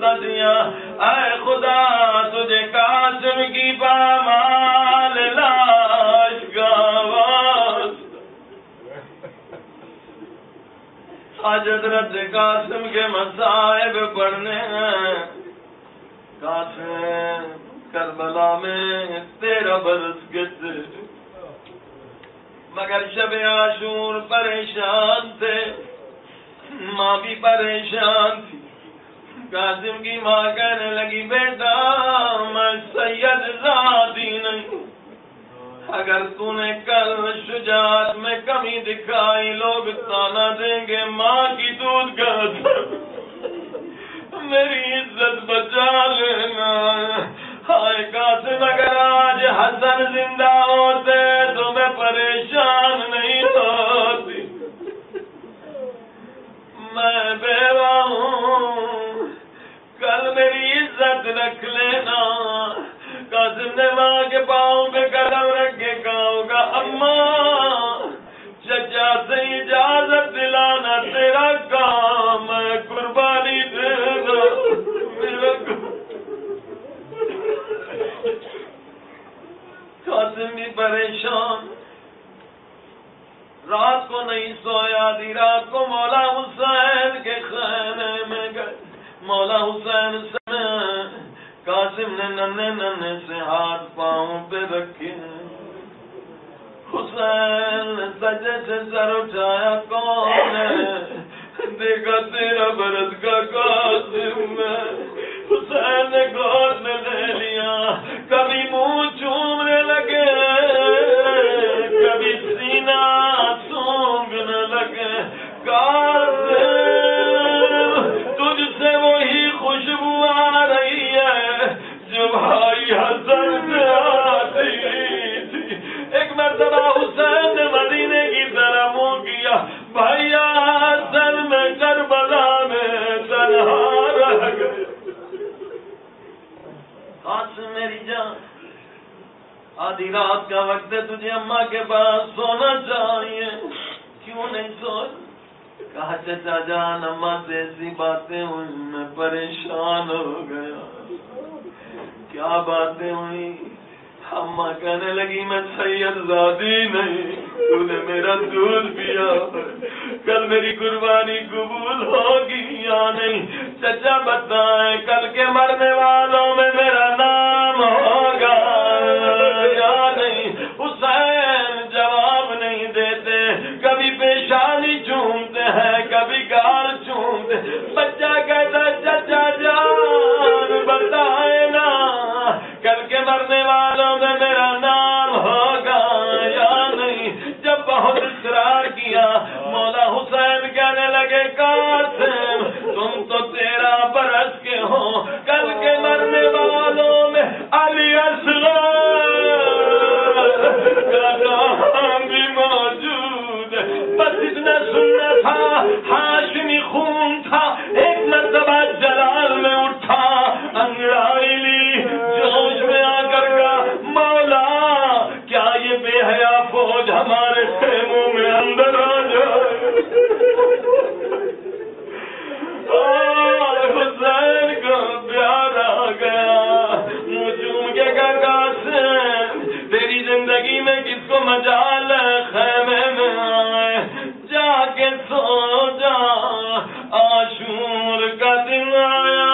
نہ دیا. اے خدا تجھے قاسم کی پامال لاش کا واسطہ. آج حضرت قاسم کے مصائب پڑھنے ہیں. قاسم کربلا میں تیرہ برس کے تھے مگر شب عاشور پریشان تھے. ماں بھی پریشان تھی. قاسم کی ماں کہنے لگی بیٹا میں سید زادی نہیں. اگر تو نے کل شجاعت میں کمی دکھائی لوگ تانا دیں گے ماں کی دودھ کا اثر. میری عزت بچا لینا. ہائے قاسم اگر آج حسن زندہ ہوتے تو میں پریشان نہیں ہوتی. میں بیوہ ہوں کل میری عزت رکھ لینا. قاسم نے ماں کے پاؤں پہ قدم رکھ کے کہا ہوگا اماں چچا سے اجازت دلانا تیرا کام ہے. قربانی دے دو میرا. قاسم بھی پریشان رات کو نہیں سویا. آدھی رات کو مولا حسین کے خیمے میں گئے. مولا حسین سے قاسم نے ننے ننے سے ہاتھ پاؤں پہ رکھے. حسین نے سجدے سے سر اٹھایا. کون ہے؟ دیکھا تیرا برس کا قاسم ہے. حسین نے گود میں لے لیا. کبھی منہ چومنے لگے کبھی سینہ سونگنے لگے. قاسم تجھ سے وہی خوشبو آ رہی ہے جو بھائی حسن سے آتی تھی. ایک مرتبہ حسین نے مدینے کی طرف منہ کیا. بھائی حسن میں کربلا میں تنہا رہ گئے. قاسم میری جان آدھی رات کا وقت ہے تجھے اماں کے پاس سونا چاہیے. کیوں نہیں سو؟ کہا چچا جان اماں سے ایسی باتیں ہوئی میں پریشان ہو گیا. کیا باتیں ہوئی؟ اماں کہنے لگی میں سید زادی نہیں. تو نے میرا دودھ پیا کل میری قربانی قبول ہوگی یا نہیں؟ چچا بتائیں کل کے مرنے والوں میں میرا نام ہوگا یا نہیں؟ حسین جواب نہیں دیتے. کبھی پیشانی چومتے ہیں کبھی گال چومتے. بچہ کہتا چچا جان بتائے نا کل کے مرنے والوں میں میرا نام ہوگا یا نہیں؟ جب بہت اصرار کیا مولا حسین کہنے لگے قاسم تم تو تیرہ برس کے ہو. کل کے مرنے والوں میں علی اصغر کا نام بھی موجود. بس اتنا سننا تھا ہاشمی خون تھا. ایک مرتبہ جلال میں اٹھا انگڑائی لی جوش میں آ کر کا مولا کیا یہ بے حیا فوج ہمارے خیموں میں اندر آ جائے. حسین کو پیار آ گیا. چوم کے کا قاسم تیری زندگی میں کس کو مجال ہے خیمے میں آئے. جا کے سو جا عاشور کا دن آیا.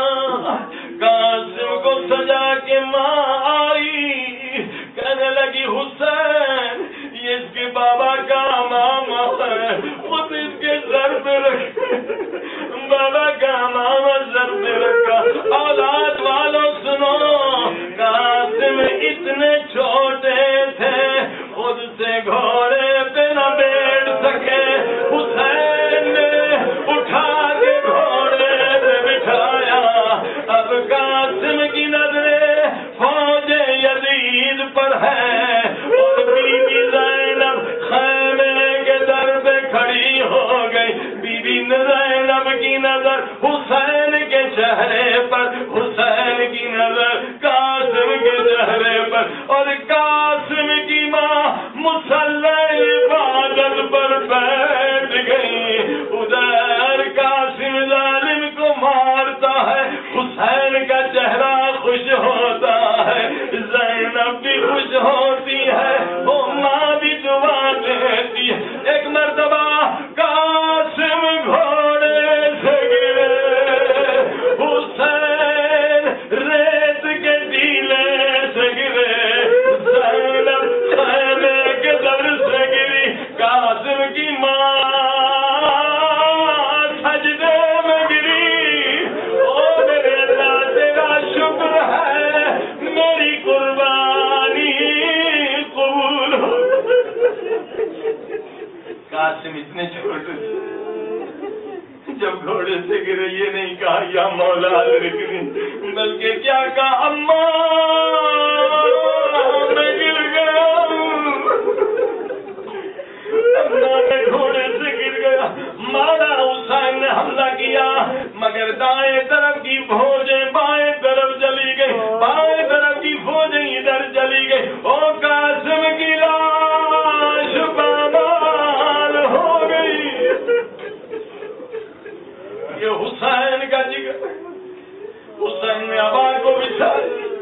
قاسم کو سجا کے ماں آئی. کہنے لگی حسین یہ اس کے بابا کا ماما ہے. خود اس کے سر پہ رکھے بابا کا ماما سر پہ رکھا. اولاد والوں سنو قاسم اتنے چھوٹے تھے خود سے گھوڑے پہ نہ بیٹھ سکے. حسین نے اٹھا کے گھوڑے پہ بٹھایا. اب قاسم کی نظریں فوج یزید پر ہے اور بی بی زینب خیمے کے در پہ کھڑی ہو گئی. بی بی زینب کی نظر حسین کے چہرے پر, حسین کی نظر قاسم کے چہرے پر, اور قاسم کی ماں مصلی عبادت پر بیٹھ گئی. ادھر قاسم ظالم کو مارتا ہے زینب بھی خوش ہوتی ہے، وہ ماں بھی دعا دیتی ہے. ایک مرتبہ قاسم گھوڑے سے گرے، حسین ریت کے ٹیلے سے گرے، زینب خیمے کے در سے گری. قاسم کی ماں سجدے میں گری. او میرے اللہ تیرا شکر ہے، میری قربانی قبول ہو. قاسم اتنے چھوٹے تھے، جب گھوڑے سے گرے یہ نہیں کہا یا مولا رکنی، بلکہ کیا کہا اماں میں گر گیا ہوں. اماں میں گھوڑے سے گر گیا. مارا حسین نے حملہ کیا، مگر دائیں طرف کی فوجیں بائیں طرف چلی گئی، بائیں طرف کی فوجیں ادھر چلی گئی. او قاسم کی لاش پامال ہو گئی. یہ حسین کا جگر. حسین نے ابا کو بچھا،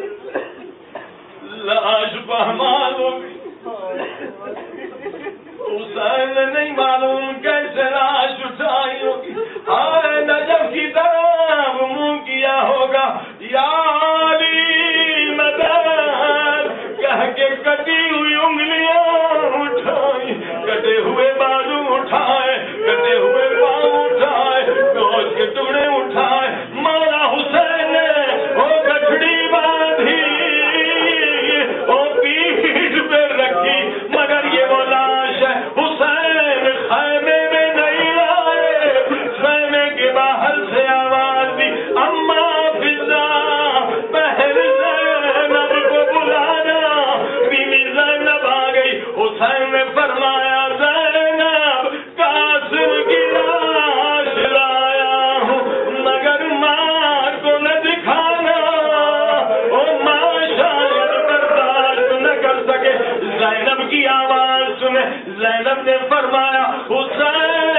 لاش پامال ہو گئی. حسین نے نہیں معلوم کیسے لاش اٹھائی ہوگی. ہائے نجف کی طرف منہ کیا ہوگا، یا علی مدد کہہ کے کٹی ہوئی انگلیاں اٹھائی، کٹے ہوئے بازو اٹھائے، کٹے ہوئے پاؤں اٹھائے، گوشت کے ٹکڑے اٹھائے. مولا حسین نے وہ گٹھڑی باندھی، وہ پیٹھ پہ رکھی، مگر یہ وہ لاش ہے. حسین خیمے میں نہیں آئے، خیمے کے باہر سے آواز دی، اماں فضا بہن زینب کو بلانا. بیوی زینب آ گئی. حسین نے فرمایا زینب قاسم کی لاش لایا ہوں، مگر ماں کو نہ دکھانا، او ماں شاید برداشت نہ کر سکے. زینب کی آواز سنے، زینب نے فرمایا حسین